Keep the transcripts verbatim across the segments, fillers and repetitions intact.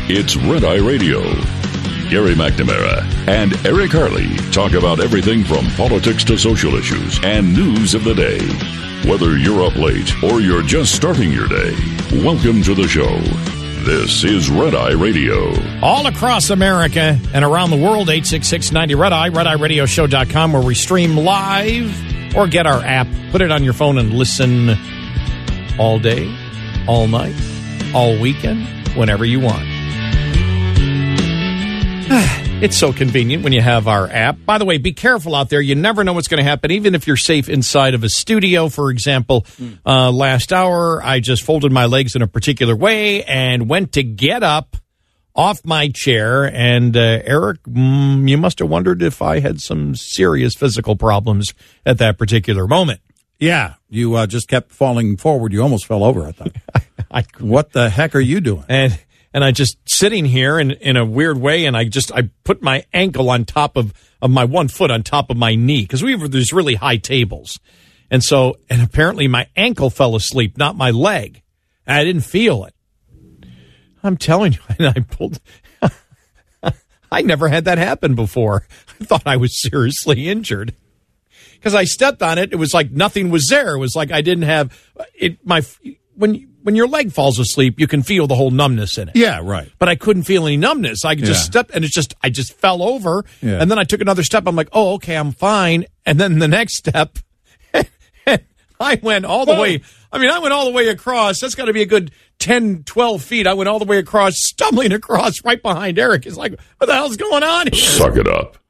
It's Red Eye Radio. Gary McNamara and Eric Harley talk about everything from politics to social issues and news of the day. Whether you're up late or you're just starting your day, welcome to the show. This is Red Eye Radio. All across America and around the world, eight six six, ninety, Red Eye, red eye radio show dot com, where we stream live or get our app, put it on your phone and listen all day, all night, all weekend, whenever you want. It's so convenient when you have our app. By the way, be careful out there. You never know what's going to happen, even if you're safe inside of a studio. For example, mm. uh, last hour, I just folded my legs in a particular way and went to get up off my chair. And, uh, Eric, mm, you must have wondered if I had some serious physical problems at that particular moment. Yeah, you uh, just kept falling forward. You almost fell over, I thought. I, what the heck are you doing? And... And I just sitting here in, in a weird way, and I just I put my ankle on top of, of my one foot on top of my knee, because we have these really high tables. And so, and apparently my ankle fell asleep, not my leg. And I didn't feel it. I'm telling you, and I pulled. I never had that happen before. I thought I was seriously injured. Because I stepped on it, it was like nothing was there. It was like I didn't have it. My when. When your leg falls asleep, you can feel the whole numbness in it. Yeah, right. But I couldn't feel any numbness. I could just yeah. step, and it's just, I just fell over. Yeah. And then I took another step. I'm like, oh, okay, I'm fine. And then the next step, I went all the oh. way. I mean, I went all the way across. That's got to be a good ten, twelve feet. I went all the way across, stumbling across right behind Eric. It's like, what the hell's going on here? Suck it up.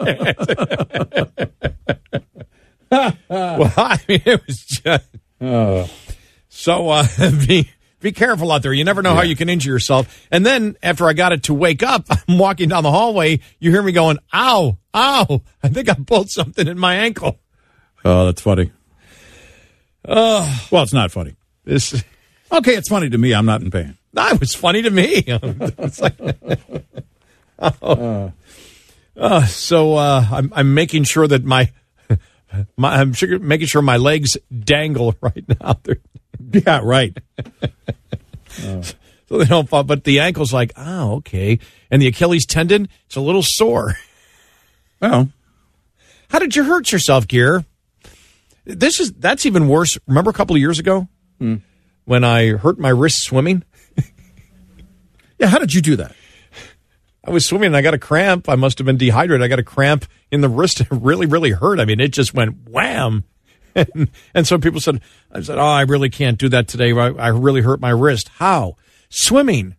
Well, I mean, it was just... Oh. So uh, be be careful out there. You never know yeah. how you can injure yourself. And then after I got it to wake up, I'm walking down the hallway. You hear me going, ow, ow. I think I pulled something in my ankle. Oh, that's funny. Uh, well, it's not funny. This, okay, it's funny to me. I'm not in pain. No, it was funny to me. It's like, oh. uh. Uh, so uh, I'm, I'm making sure that my, my I'm sure, making sure my legs dangle right now. They're, Yeah, right. uh. So they don't fall, but the ankle's like, oh, okay. And the Achilles tendon, it's a little sore. Well, how did you hurt yourself, Gear? This is that's even worse. Remember a couple of years ago hmm. when I hurt my wrist swimming? Yeah, how did you do that? I was swimming and I got a cramp. I must have been dehydrated. I got a cramp in the wrist. It really, really hurt. I mean, it just went wham. And, and so people said, I said, oh, I really can't do that today. I, I really hurt my wrist. How? Swimming.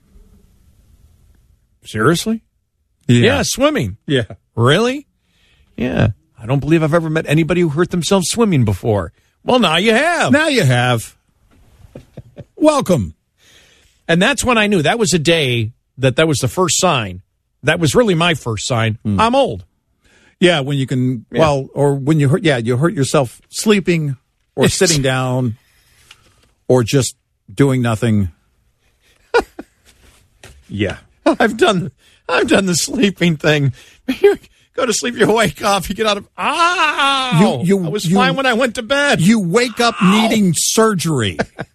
Seriously? Yeah. yeah, swimming. Yeah. Really? Yeah. I don't believe I've ever met anybody who hurt themselves swimming before. Well, now you have. Now you have. Welcome. And that's when I knew. That was a day that that was the first sign. That was really my first sign. Mm. I'm old. Yeah, when you can, yeah. well, or when you hurt, yeah, you hurt yourself sleeping or it's, sitting down or just doing nothing. Yeah. I've done, I've done the sleeping thing. You go to sleep, you wake up, you get out of, ah, you, you, I was you, fine when I went to bed. You wake up Ow. needing surgery.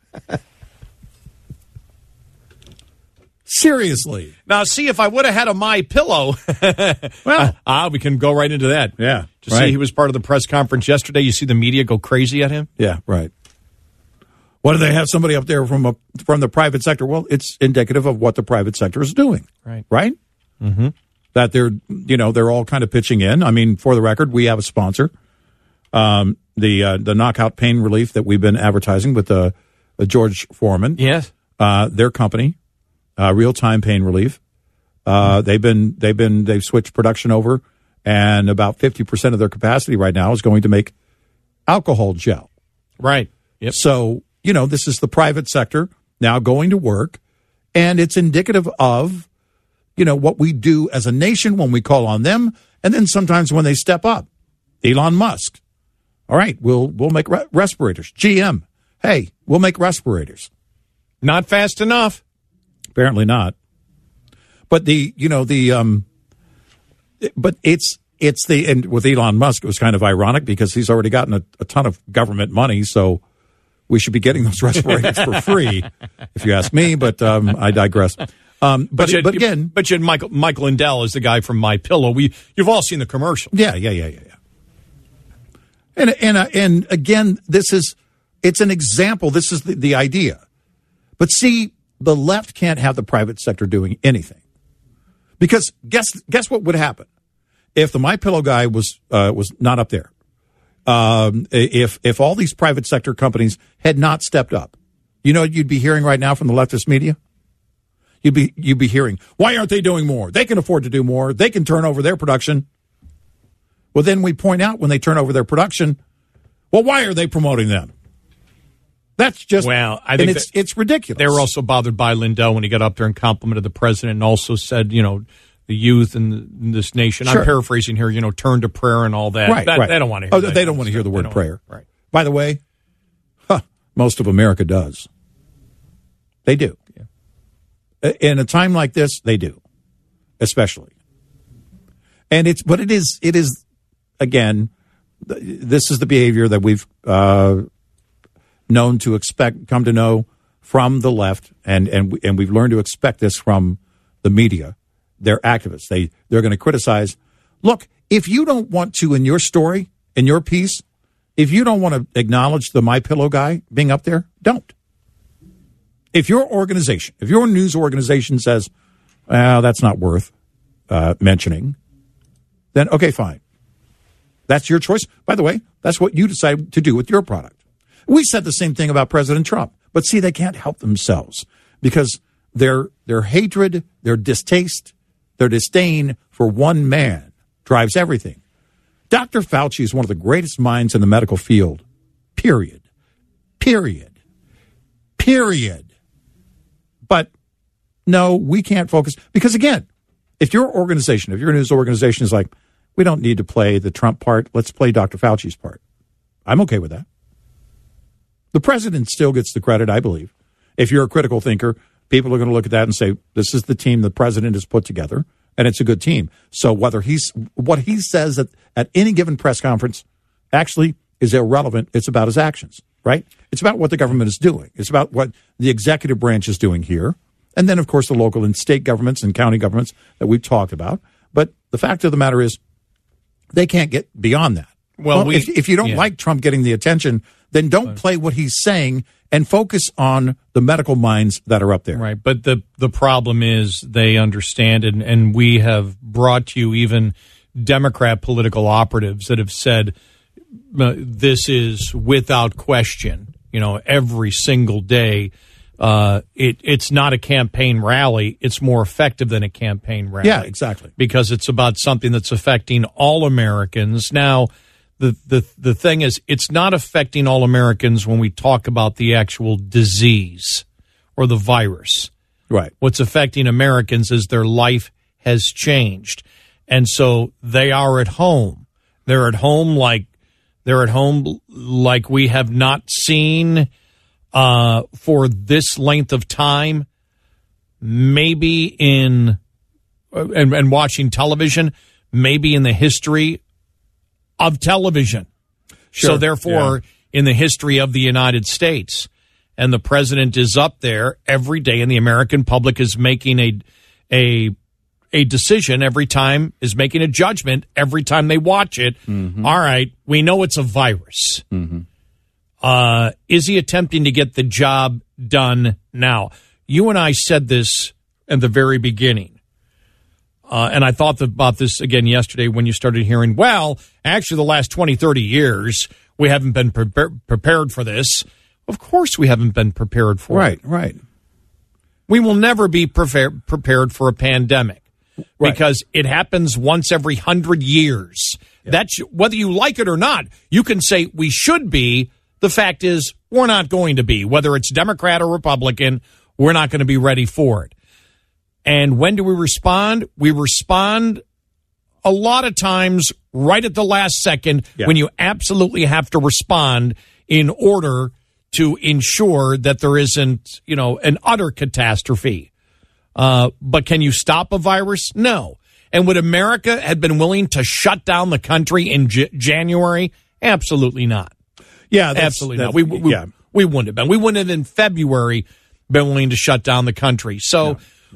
Seriously. Now, see, if I would have had a My Pillow, well, ah, we can go right into that. Yeah. Did you right. see he was part of the press conference yesterday? You see the media go crazy at him? Yeah, right. What do they have somebody up there from a from the private sector? Well, it's indicative of what the private sector is doing. Right. Right? Mm-hmm. That they're, you know, they're all kind of pitching in. I mean, for the record, we have a sponsor. Um, the uh, the Knockout Pain Relief that we've been advertising with uh, uh, George Foreman. Yes. Uh, their company. Uh, Real Time Pain Relief. Uh, they've been they've been they've switched production over, and about fifty percent of their capacity right now is going to make alcohol gel. Right. Yep. So you know this is the private sector now going to work, and it's indicative of you know what we do as a nation when we call on them, and then sometimes when they step up. Elon Musk. All right, we'll we'll make re- respirators. G M. Hey, we'll make respirators. Not fast enough. Apparently not. But the, you know, the, um, but it's, it's the, and with Elon Musk, it was kind of ironic because he's already gotten a, a ton of government money. So we should be getting those respirators for free, if you ask me. But um, I digress. Um, but, But, you had, but again, but you had Michael Michael Lindell is the guy from My Pillow. We you've all seen the commercial. yeah, yeah, yeah, yeah, yeah. And and uh, and again, this is it's an example. This is the, the idea. But see, the left can't have the private sector doing anything, because guess guess what would happen if the My Pillow guy was uh, was not up there. Um, if if all these private sector companies had not stepped up, you know what you'd be hearing right now from the leftist media? You'd be you'd be hearing, why aren't they doing more? They can afford to do more. They can turn over their production. Well, then we point out when they turn over their production, well, why are they promoting them? That's just well, I and think it's it's ridiculous. They were also bothered by Lindell when he got up there and complimented the president and also said, you know, the youth in, the, in this nation. Sure. I'm paraphrasing here, you know, turn to prayer and all that. Right, that right. They don't want to hear. Oh, that they don't want to hear the word prayer. Right. By the way, huh, most of America does. They do. Yeah. In a time like this, they do, especially. And it's, but it is, it is, again, this is the behavior that we've uh, known to expect, come to know from the left, and and and we've learned to expect this from the media. They're activists. They they're going to criticize. Look, if you don't want to in your story, in your piece, if you don't want to acknowledge the My Pillow guy being up there, don't. If your organization, if your news organization says, well, that's not worth uh, mentioning, then okay, fine. That's your choice. By the way, that's what you decide to do with your product. We said the same thing about President Trump. But see, they can't help themselves because their their hatred, their distaste, their disdain for one man drives everything. Doctor Fauci is one of the greatest minds in the medical field, period. Period. Period. But no, we can't focus. Because again, if your organization, if your news organization is like, we don't need to play the Trump part, let's play Doctor Fauci's part. I'm okay with that. The president still gets the credit, I believe. If you're a critical thinker, people are going to look at that and say, this is the team the president has put together, and it's a good team. So whether he's what he says at, at any given press conference actually is irrelevant. It's about his actions, right? It's about what the government is doing. It's about what the executive branch is doing here. And then, of course, the local and state governments and county governments that we've talked about. But the fact of the matter is they can't get beyond that. Well, well we, if, if you don't yeah. like Trump getting the attention, then don't play what he's saying and focus on the medical minds that are up there. Right. But the, the problem is they understand, and, and we have brought to you even Democrat political operatives that have said uh, this is without question, you know, every single day. Uh, it, it's not a campaign rally. It's more effective than a campaign rally. Yeah, exactly. Because it's about something that's affecting all Americans. Now, the, the, the thing is, it's not affecting all Americans when we talk about the actual disease or the virus. Right. What's affecting Americans is their life has changed. And so they are at home. They're at home like they're at home like we have not seen Uh, for this length of time, maybe in uh, and, and watching television, maybe in the history of television. Sure. So therefore, yeah. in the history of the United States, and the president is up there every day, and the American public is making a a a decision every time, is making a judgment every time they watch it. Mm-hmm. All right, we know it's a virus. Mm-hmm. Uh, is he attempting to get the job done now? You and I said this at the very beginning. Uh, and I thought about this again yesterday when you started hearing, well, actually the last twenty, thirty years, we haven't been pre- prepared for this. Of course we haven't been prepared for right, it. Right, right. We will never be pre- prepared for a pandemic right. because it happens once every hundred years. Yeah. That's, whether you like it or not, you can say we should be. The fact is, we're not going to be. Whether it's Democrat or Republican, we're not going to be ready for it. And when do we respond? We respond a lot of times right at the last second yeah. when you absolutely have to respond in order to ensure that there isn't, you know, an utter catastrophe. Uh, but can you stop a virus? No. And would America have been willing to shut down the country in J- January? Absolutely not. Yeah, that's, absolutely that's, not. We, we, yeah. we wouldn't have been. We wouldn't have in February been willing to shut down the country. So no, no.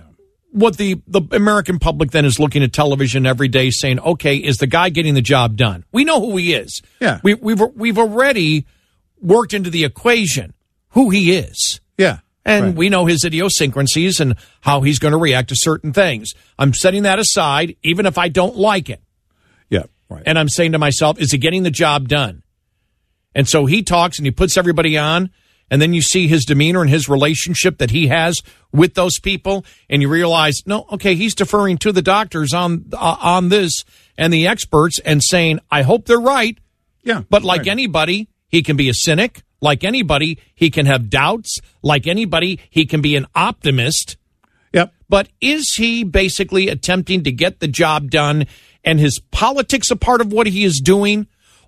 what the, the American public then is looking at television every day saying, okay, is the guy getting the job done? We know who he is. Yeah. We, we've, we've already worked into the equation who he is. Yeah. And right. we know his idiosyncrasies and how he's going to react to certain things. I'm setting that aside, even if I don't like it. Yeah. Right. And I'm saying to myself, is he getting the job done? And so he talks and he puts everybody on. And then you see his demeanor and his relationship that he has with those people. And you realize, no, okay, he's deferring to the doctors on uh, on this and the experts and saying, I hope they're right. Yeah. But like right. anybody, he can be a cynic. Like anybody, he can have doubts. Like anybody, he can be an optimist. Yep. But is he basically attempting to get the job done and his politics a part of what he is doing?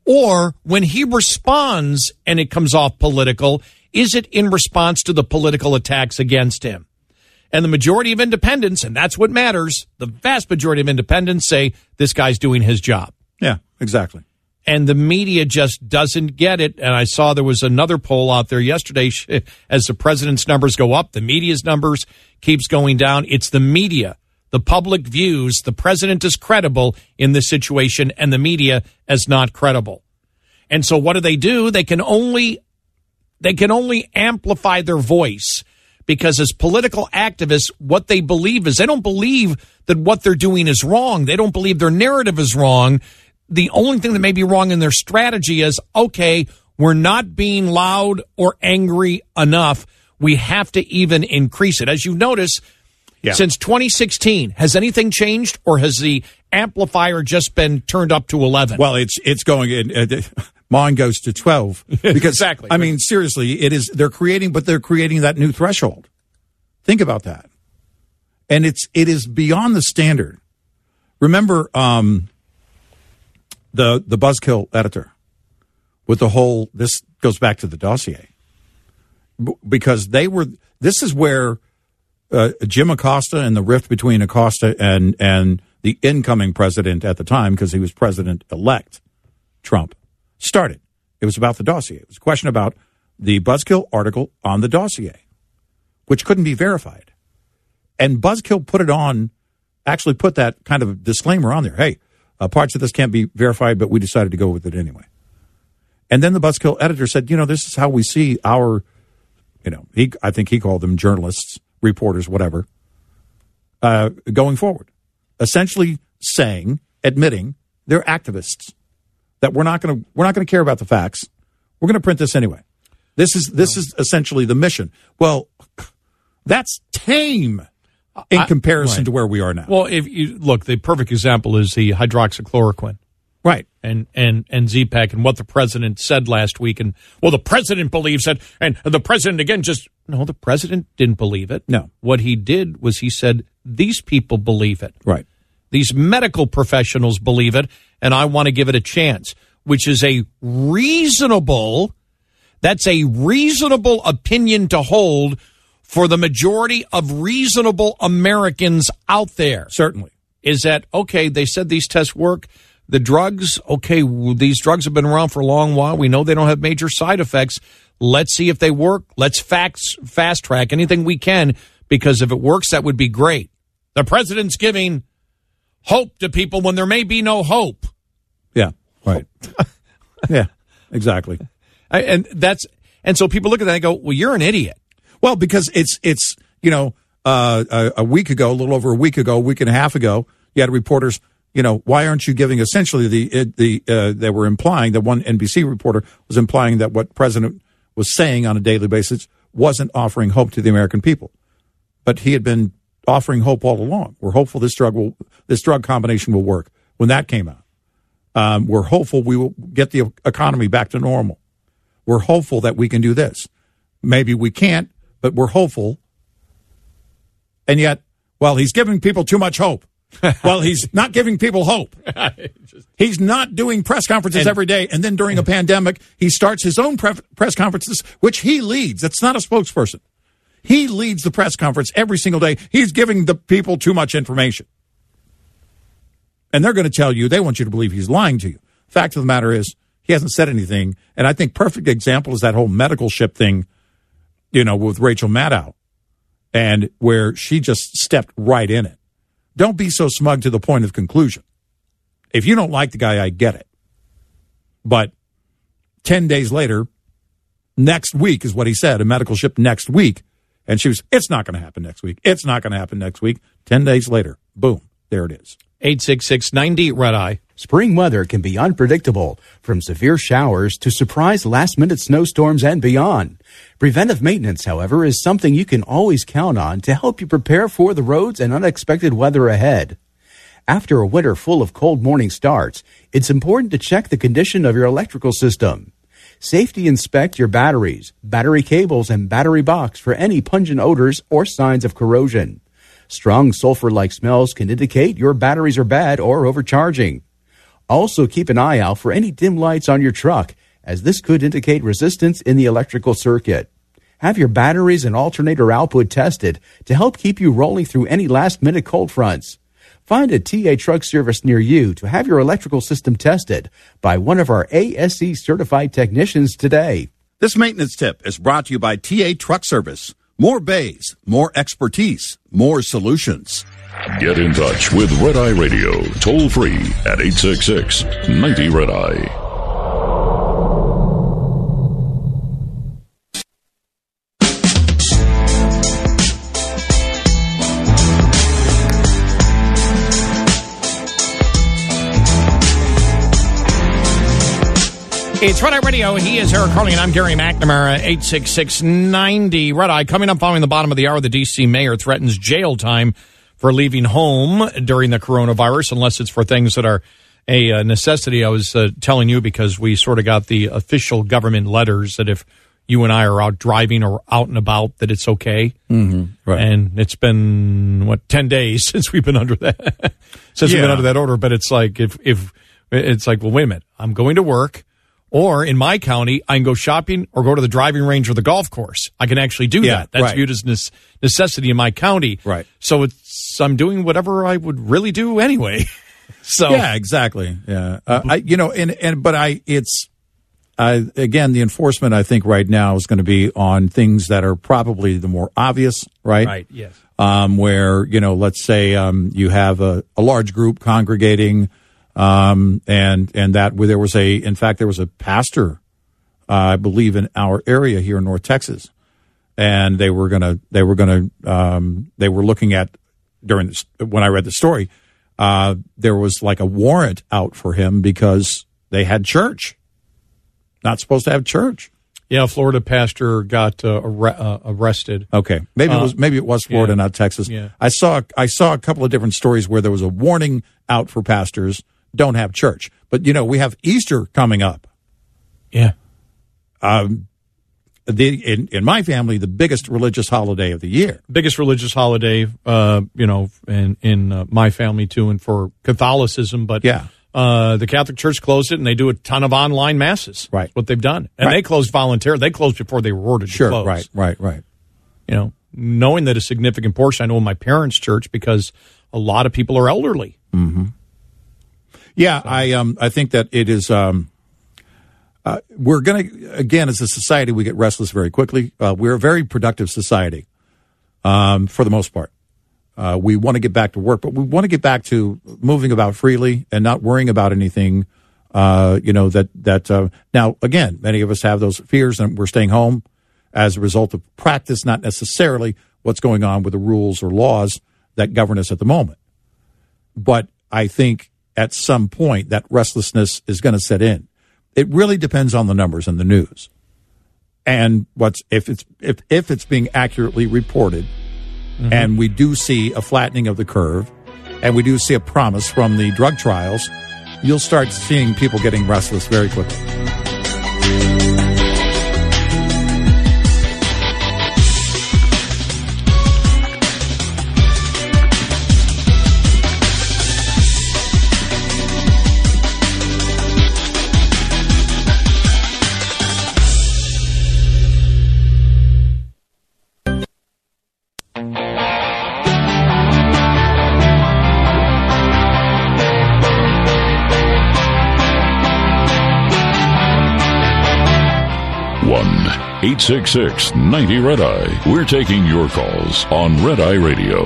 Or when he responds and it comes off political, is it in response to the political attacks against him? And the majority of independents, and that's what matters, the vast majority of independents say this guy's doing his job. Yeah, exactly. And the media just doesn't get it. And I saw there was another poll out there yesterday. As the president's numbers go up, the media's numbers keeps going down. It's the media. The public views the president is credible in this situation and the media as not credible. And so what do they do? They can only they can only amplify their voice because as political activists, what they believe is they don't believe that what they're doing is wrong. They don't believe their narrative is wrong. The only thing that may be wrong in their strategy is, okay, we're not being loud or angry enough. We have to even increase it. As you notice, yeah. Since twenty sixteen, has anything changed or has the amplifier just been turned up to eleven? Well, it's it's going in. Uh, mine goes to twelve. Because, exactly. I mean, seriously, it is. They're creating, but they're creating that new threshold. Think about that. And it's it is beyond the standard. Remember um, the the Buzzkill editor with the whole, this goes back to the dossier. B- because they were, this is where Uh, Jim Acosta and the rift between Acosta and, and the incoming president at the time, because he was president-elect, Trump, started. It was about the dossier. It was a question about the Buzzkill article on the dossier, which couldn't be verified. And Buzzkill put it on, actually put that kind of disclaimer on there. Hey, uh, parts of this can't be verified, but we decided to go with it anyway. And then the Buzzkill editor said, you know, this is how we see our, you know, he, I think he called them journalists, reporters, whatever, uh, going forward, essentially saying, admitting they're activists, that we're not going to we're not going to care about the facts. We're going to print this anyway. This is this no. is essentially the mission. Well, that's tame in I, comparison right. to where we are now. Well, if you look, the perfect example is the hydroxychloroquine. Right. And, and, and Z-Pak and what the president said last week. And, well, the president believes it. And the president, again, just, no, the president didn't believe it. No. What he did was he said, these people believe it. Right. These medical professionals believe it, and I want to give it a chance, which is a reasonable, that's a reasonable opinion to hold for the majority of reasonable Americans out there. Certainly. Is that, okay, they said these tests work. The drugs, okay, these drugs have been around for a long while. We know they don't have major side effects. Let's see if they work. Let's fax, fast track anything we can, because if it works, that would be great. The president's giving hope to people when there may be no hope. Yeah, right. Yeah, exactly. I, and that's and so people look at that and go, well, you're an idiot. Well, because it's, it's you know, uh, a, a week ago, a little over a week ago, a week and a half ago, you had reporters, you know, why aren't you giving essentially the, the, uh, they were implying that one N B C reporter was implying that what President was saying on a daily basis wasn't offering hope to the American people. But he had been offering hope all along. We're hopeful this drug will, this drug combination will work. When that came out, um, we're hopeful we will get the economy back to normal. We're hopeful that we can do this. Maybe we can't, but we're hopeful. And yet, well, he's giving people too much hope. Well, he's not giving people hope. He's not doing press conferences and, every day. And then during a pandemic, he starts his own pre- press conferences, which he leads. It's not a spokesperson. He leads the press conference every single day. He's giving the people too much information. And they're going to tell you, they want you to believe he's lying to you. Fact of the matter is, he hasn't said anything. And I think perfect example is that whole medical ship thing, you know, with Rachel Maddow. and where she just stepped right in it. Don't be so smug to the point of conclusion. If you don't like the guy, I get it. But ten days later, next week is what he said, a medical ship next week. And she was, it's not going to happen next week. It's not going to happen next week. Ten days later, boom, there it is. eight six six, ninety, Red Eye. Spring weather can be unpredictable, from severe showers to surprise last-minute snowstorms and beyond. Preventive maintenance, however, is something you can always count on to help you prepare for the roads and unexpected weather ahead. After a winter full of cold morning starts, it's important to check the condition of your electrical system. Safety inspect your batteries, battery cables, and battery box for any pungent odors or signs of corrosion. Strong sulfur-like smells can indicate your batteries are bad or overcharging. Also, keep an eye out for any dim lights on your truck, as this could indicate resistance in the electrical circuit. Have your batteries and alternator output tested to help keep you rolling through any last-minute cold fronts. Find a T A truck service near you to have your electrical system tested by one of our A S E-certified technicians today. This maintenance tip is brought to you by T A Truck Service. More bays, more expertise, more solutions. Get in touch with Red Eye Radio, toll free at eight six six, ninety, Red Eye. It's Red Eye Radio. He is Eric Carly, and I'm Gary McNamara. eight six six, ninety, Red Eye. Coming up following the bottom of the hour, the D C mayor threatens jail time for leaving home during the coronavirus, unless it's for things that are a uh, necessity. I was uh, telling you because we sort of got the official government letters that if you and I are out driving or out and about, that it's okay. Mm-hmm, right. And it's been, what, ten days since we've been under that, since Yeah. we've been under that order. But it's like, if, if it's like, well, wait a minute, I'm going to work. Or in my county, I can go shopping or go to the driving range or the golf course. I can actually do Yeah, that. That's right. viewed as ne- necessity in my county. Right. So it's I'm doing whatever I would really do anyway. So Yeah, exactly. Yeah, uh, I, you know, and and but I, it's, I again, the enforcement I think right now is going to be on things that are probably the more obvious, right? right, yes, Um, where you know, let's say um, you have a, a large group congregating, um, and and that where there was a, in fact, there was a pastor, uh, I believe, in our area here in North Texas, and they were gonna they were gonna um, they were looking at during this, when I read the story. Uh, there was like a warrant out for him because they had church. Not supposed to have church. yeah. Florida pastor got uh, arre- uh, arrested. Okay, maybe Uh, it was maybe it was Florida, yeah. not Texas. Yeah. I saw I saw a couple of different stories where there was a warning out for pastors: don't have church. But you know, we have Easter coming up. Yeah, Um, the in, in my family, the biggest religious holiday of the year. biggest religious holiday, uh, you know, in in uh, my family too, and for Catholicism. But Yeah. uh, the Catholic Church closed it, and they do a ton of online masses. Right. That's what they've done, and Right. they closed voluntarily. They closed before they were ordered Sure, to close. right, right, right. You know, knowing that a significant portion, I know in my parents' church, because a lot of people are elderly. Yeah, I um I think that it is um uh, we're going to again as a society we get restless very quickly. Uh, we're a very productive society um for the most part. Uh, we want to get back to work, but we want to get back to moving about freely and not worrying about anything. Uh, you know that that uh, now again, many of us have those fears, and we're staying home as a result of practice, not necessarily what's going on with the rules or laws that govern us at the moment. But I think at some point that restlessness is going to set in. It really depends on the numbers and the news, and what's if it's if if it's being accurately reported, mm-hmm. and we do see a flattening of the curve, and we do see a promise from the drug trials, you'll start seeing people getting restless very quickly. eight six six, ninety, red eye. We're taking your calls on Red Eye Radio.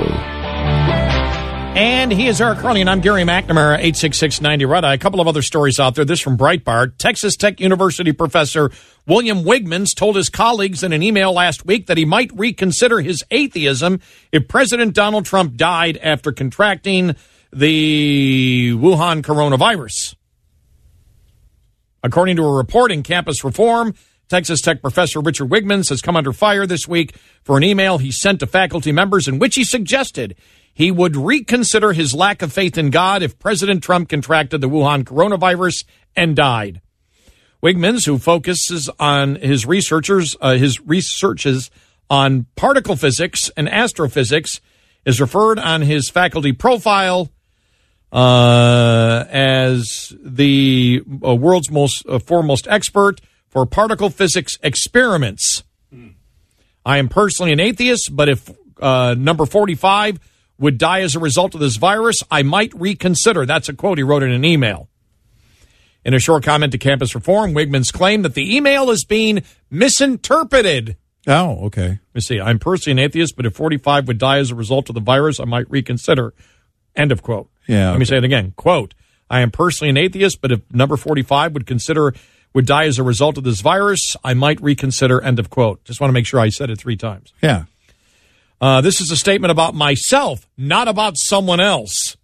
And he is Eric Carly, and I'm Gary McNamara, eight six six, ninety, red eye. A couple of other stories out there. This from Breitbart. Texas Tech University professor William Wigmans told his colleagues in an email last week that he might reconsider his atheism if President Donald Trump died after contracting the Wuhan coronavirus. According to a report in Campus Reform, Texas Tech professor Richard Wigmans has come under fire this week for an email he sent to faculty members in which he suggested he would reconsider his lack of faith in God if President Trump contracted the Wuhan coronavirus and died. Wigmans, who focuses on his researchers, uh, his researches on particle physics and astrophysics, is referred on his faculty profile uh, as the uh, world's most uh, foremost expert for particle physics experiments. Hmm. I am personally an atheist, but if uh, number forty-five would die as a result of this virus, I might reconsider. That's a quote he wrote in an email. In a short comment to Campus Reform, Wigmans claimed that the email is being misinterpreted. Oh, okay. Let me see. I'm personally an atheist, but if forty-five would die as a result of the virus, I might reconsider. End of quote. Yeah. Let me say it again. Quote, I am personally an atheist, but if number forty-five would consider would die as a result of this virus, I might reconsider. End of quote. Just want to make sure I said it three times. Yeah. Uh, this is a statement about myself, not about someone else.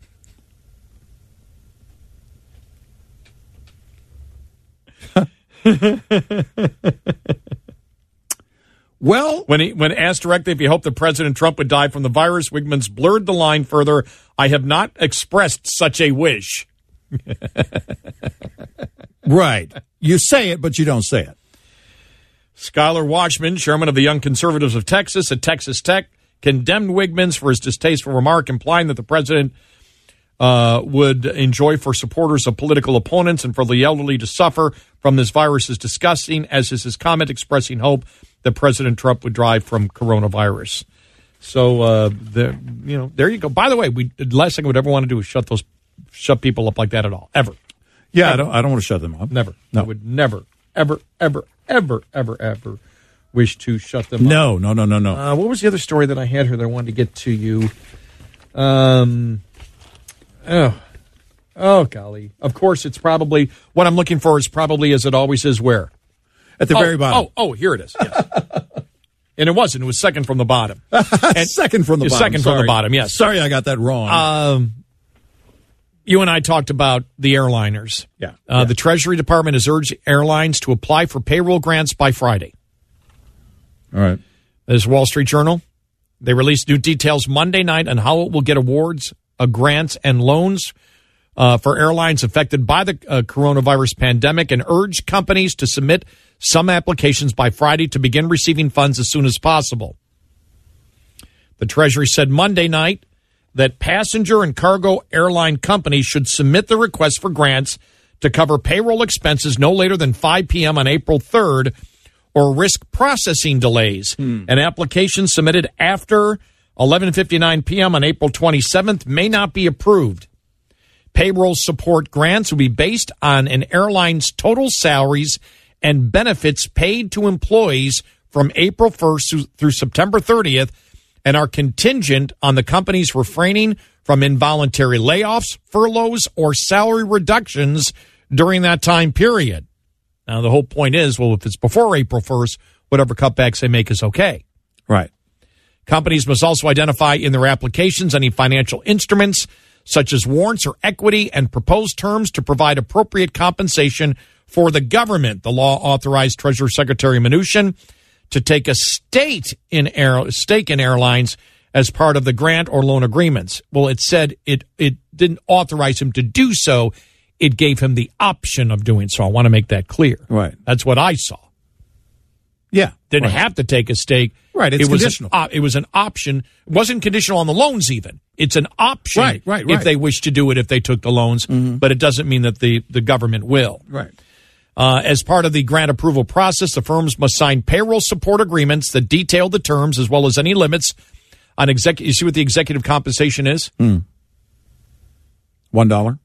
Well, when he when asked directly if he hoped that President Trump would die from the virus, Wigmans blurred the line further. I have not expressed such a wish. Right. You say it, but you don't say it. Skylar Washman, chairman of the Young Conservatives of Texas at Texas Tech, condemned Wigmans for his distasteful remark, implying that the president uh, would enjoy for supporters of political opponents and for the elderly to suffer from this virus is disgusting, as is his comment expressing hope that President Trump would die from coronavirus. So, uh, the, you know, there you go. By the way, we the last thing I would ever want to do is shut those shut people up like that at all, ever. Yeah, ever. I don't. I don't want to shut them up. Never. No. I would never, ever, ever, ever, ever, ever wish to shut them no, up. No, no, no, no, no. Uh, what was the other story that I had here that I wanted to get to you? Um, oh, oh, golly. Of course, it's probably, what I'm looking for is probably, as it always is, where? At the oh, very bottom. Oh, oh, here it is. Yes. And it wasn't. It was second from the bottom. And second from the bottom. Second Sorry. from the bottom, yes. Sorry I got that wrong. Um, you and I talked about the airliners. Yeah. Uh, yeah. The Treasury Department has urged airlines to apply for payroll grants by Friday. All right. This is Wall Street Journal. They released new details Monday night on how it will get awards, uh, grants, and loans uh, for airlines affected by the uh, coronavirus pandemic, and urged companies to submit some applications by Friday to begin receiving funds as soon as possible. The Treasury said Monday night that passenger and cargo airline companies should submit the request for grants to cover payroll expenses no later than five p.m. on April third, or risk processing delays. Hmm. An application submitted after eleven fifty-nine p.m. on April twenty-seventh may not be approved. Payroll support grants will be based on an airline's total salaries and benefits paid to employees from April first through September thirtieth, and are contingent on the companies refraining from involuntary layoffs, furloughs, or salary reductions during that time period. Now, the whole point is, well, if it's before April first, whatever cutbacks they make is okay. Right. Companies must also identify in their applications any financial instruments, such as warrants or equity, and propose terms to provide appropriate compensation for the government. The law authorized Treasury Secretary Mnuchin to take a state in air, stake in airlines as part of the grant or loan agreements. Well, it said it it didn't authorize him to do so. It gave him the option of doing so. I want to make that clear. Right. That's what I saw. Yeah. Didn't right. have to take a stake. Right. It's it was conditional. An, uh, it was an option. It wasn't conditional on the loans even. It's an option right, right, right. if they wish to do it if they took the loans, mm-hmm. but it doesn't mean that the, the government will. Right. Uh, as part of the grant approval process, the firms must sign payroll support agreements that detail the terms as well as any limits on executive. You see what the executive compensation is? Mm. One dollar?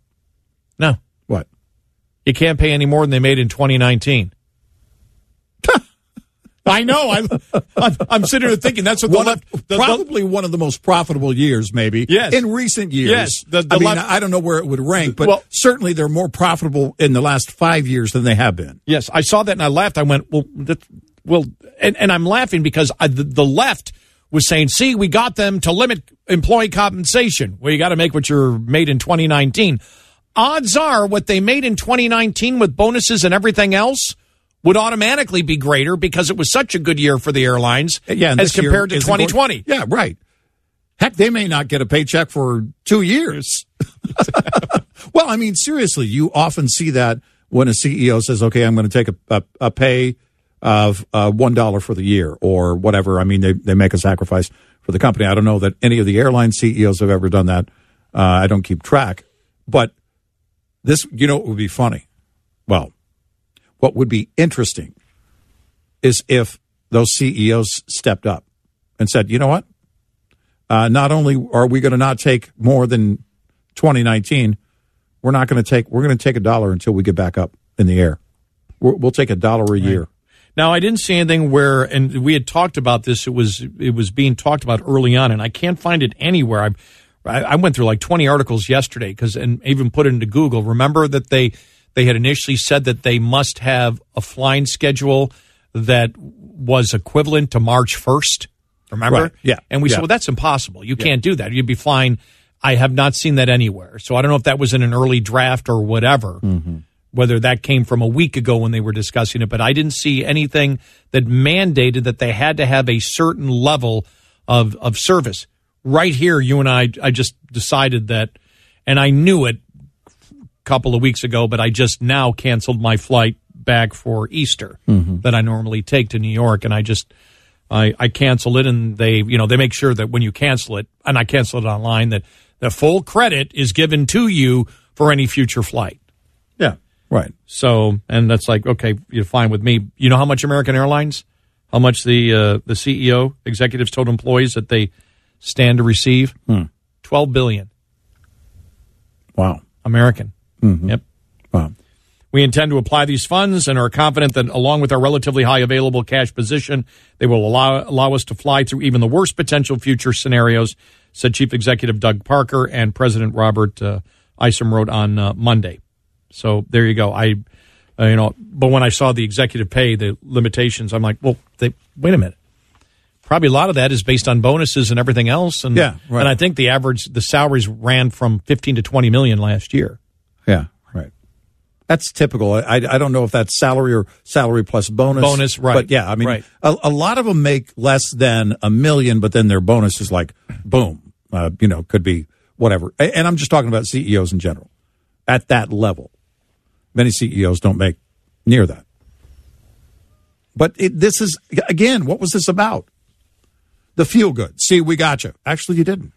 No. What? You can't pay any more than they made in twenty nineteen. I know. I, I'm, I'm sitting here thinking that's what the One left. of, The, probably one of the most profitable years, maybe. Yes. In recent years. Yes. The, the I mean, left, I don't know where it would rank, but well, certainly they're more profitable in the last five years than they have been. Yes, I saw that and I laughed. I went, well, that, well, and, and I'm laughing because I, the, the left was saying, see, we got them to limit employee compensation. Well, you got to make what you're made in twenty nineteen. Odds are what they made in twenty nineteen with bonuses and everything else would automatically be greater because it was such a good year for the airlines yeah, as compared to twenty twenty. Going, yeah, right. Heck, they may not get a paycheck for two years. Well, I mean, seriously, you often see that when a C E O says, okay, I'm going to take a, a, a pay of uh, one dollar for the year or whatever. I mean, they, they make a sacrifice for the company. I don't know that any of the airline C E Os have ever done that. Uh, I don't keep track. But this, you know, it would be funny. Well, what would be interesting is if those C E Os stepped up and said, you know what? Uh, not only are we going to not take more than twenty nineteen, we're not going to take, we're going to take a dollar until we get back up in the air. We're, we'll take a dollar a year. Right. Now, I didn't see anything where, and we had talked about this, it was it was being talked about early on, and I can't find it anywhere. I I went through like twenty articles yesterday, because and even put it into Google. Remember that they, they had initially said that they must have a flying schedule that was equivalent to March first, remember? Right. Yeah. And we yeah. said, well, that's impossible. You yeah. can't do that. You'd be flying. I have not seen that anywhere. So I don't know if that was in an early draft or whatever. Mm-hmm. Whether that came from a week ago when they were discussing it, but I didn't see anything that mandated that they had to have a certain level of of service. Right here, you and I, I just decided that, and I knew it a couple of weeks ago, but I just now canceled my flight back for Easter mm-hmm. that I normally take to New York, and I just, I, I cancel it, and they, you know, they make sure that when you cancel it, and I cancel it online, that the full credit is given to you for any future flight. Yeah. Right. So, and that's like, okay, you're fine with me. You know how much American Airlines, how much the uh, the C E O, executives told employees that they stand to receive? Hmm. twelve billion dollars. Wow. American. Mm-hmm. Yep. Wow. We intend to apply these funds and are confident that along with our relatively high available cash position, they will allow, allow us to fly through even the worst potential future scenarios, said Chief Executive Doug Parker, and President Robert uh, Isom wrote on uh, Monday. So there you go. I, uh, you know, but when I saw the executive pay, the limitations, I'm like, well, they, wait a minute. Probably a lot of that is based on bonuses and everything else, and yeah, right. and I think the average, the salaries ran from fifteen to twenty million last year. Yeah, right. That's typical. I I don't know if that's salary or salary plus bonus. Bonus, right? But yeah, I mean, right. a, a lot of them make less than a million, but then their bonus is like boom. Uh, you know, could be whatever. And I'm just talking about C E Os in general at that level. Many C E Os don't make near that. But it, this is, again, what was this about? The feel good. See, we got you. Actually, you didn't.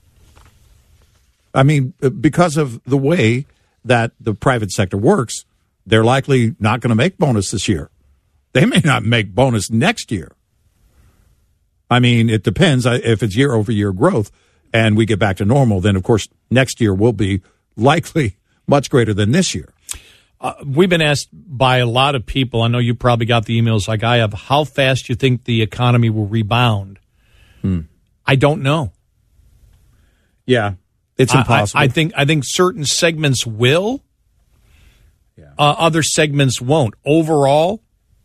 I mean, because of the way that the private sector works, they're likely not going to make bonus this year. They may not make bonus next year. I mean, it depends. If it's year over year growth and we get back to normal, then, of course, next year will be likely much greater than this year. Uh, we've been asked by a lot of people, I know you probably got the emails like I have, how fast you think the economy will rebound. Hmm. I don't know. Yeah, it's impossible. I, I think I think certain segments will. Yeah. Uh, other segments won't. Overall,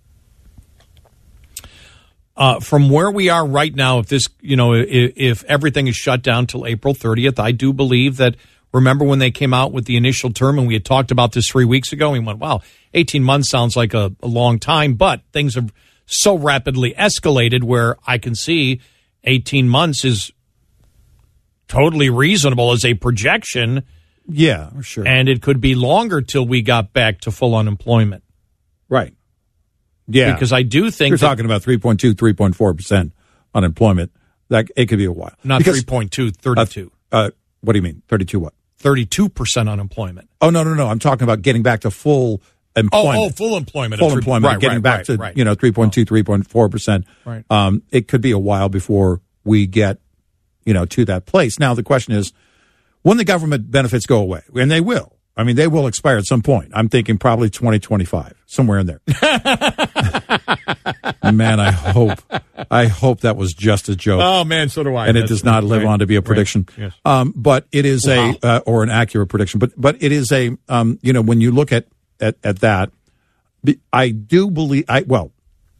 uh, from where we are right now, if this, you know, if, if everything is shut down till April thirtieth, I do believe that. Remember when they came out with the initial term, and we had talked about this three weeks ago, and we went, wow, eighteen months sounds like a, a long time, but things have so rapidly escalated where I can see eighteen months is totally reasonable as a projection. Yeah, sure. And it could be longer till we got back to full unemployment. Right. Yeah. Because I do think you're that, talking about three point two, three point four percent unemployment. That it could be a while. Not because, three point two, thirty-two. Uh, uh, what do you mean? thirty-two what? thirty-two percent unemployment. Oh, no, no, no. I'm talking about getting back to full employment. Oh, oh full employment. Full employment. Right, getting right, back right, to, right. you know, three point two, three point four percent. Right. Um, it could be a while before we get, you know, to that place. Now, the question is, when the government benefits go away, and they will. I mean, they will expire at some point. I'm thinking probably twenty twenty-five, somewhere in there. Man, I hope, I hope that was just a joke. Oh man, so do I. And it That's does not live right. on to be a prediction. Right. Yes. Um, but it is Wow. a, uh, or an accurate prediction, but, but it is a, um, you know, when you look at, at, at that, I do believe, I, well,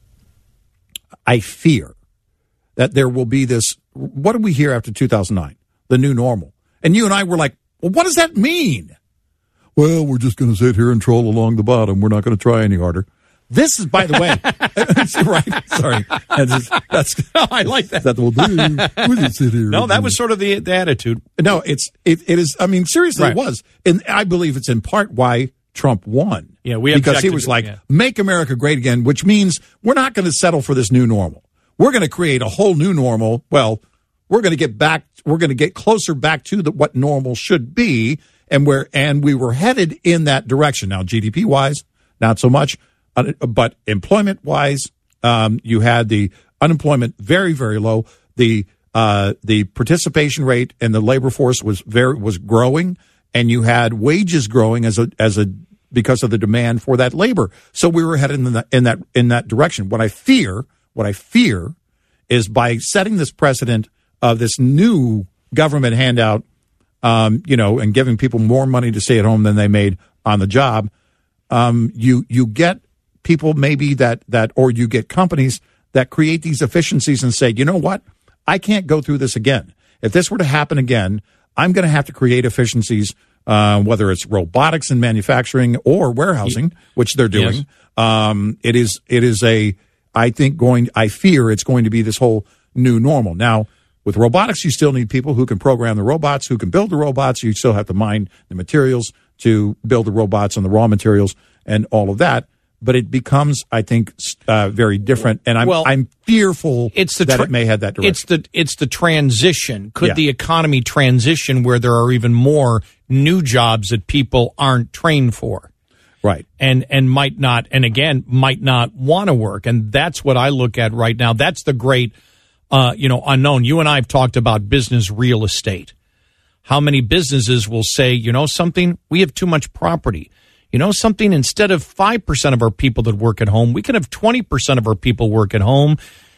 I fear that there will be this, what did we hear after two thousand nine? The new normal. And you and I were like, well, what does that mean? Well, we're just going to sit here and troll along the bottom. We're not going to try any harder. This is, by the way, right? Sorry, that's, that's Oh, I like that. that will do. We'll just sit here. No, that was sort of the, the attitude. no. It's it, it is. I mean, seriously, Right. it was, and I believe it's in part why Trump won. Yeah, we because he objected was to it, like, yeah. "Make America great again," which means we're not going to settle for this new normal. We're going to create a whole new normal. Well, we're going to get back. We're going to get closer back to the, what normal should be, and where and we were headed in that direction. Now, G D P wise, not so much. But employment-wise, um, you had the unemployment very, very low. The uh, the participation rate in the labor force was very was growing, and you had wages growing as a as a because of the demand for that labor. So we were headed in that in that in that direction. What I fear, what I fear, is by setting this precedent of this new government handout, um, you know, and giving people more money to stay at home than they made on the job, um, you you get people maybe that, that, or you get companies that create these efficiencies and say, you know what, I can't go through this again. If this were to happen again, I'm going to have to create efficiencies, uh, whether it's robotics in manufacturing or warehousing, which they're doing. Yes. Um, it is, it is a, I think going, I fear it's going to be this whole new normal. Now, with robotics, you still need people who can program the robots, who can build the robots. You still have to mine the materials to build the robots and the raw materials and all of that. But it becomes, I think, uh, very different, and I'm Well, I'm fearful It's the that tra- it may head that direction. It's the it's the transition. Could Yeah. the economy transition where there are even more new jobs that people aren't trained for? Right. and and might not, and again might not want to work, and that's what I look at right now. That's the great uh you know unknown. You and I have talked about business real estate. How many businesses will say, you know something, we have too much property. You know something, instead of five percent of our people that work at home, we can have twenty percent of our people work at home,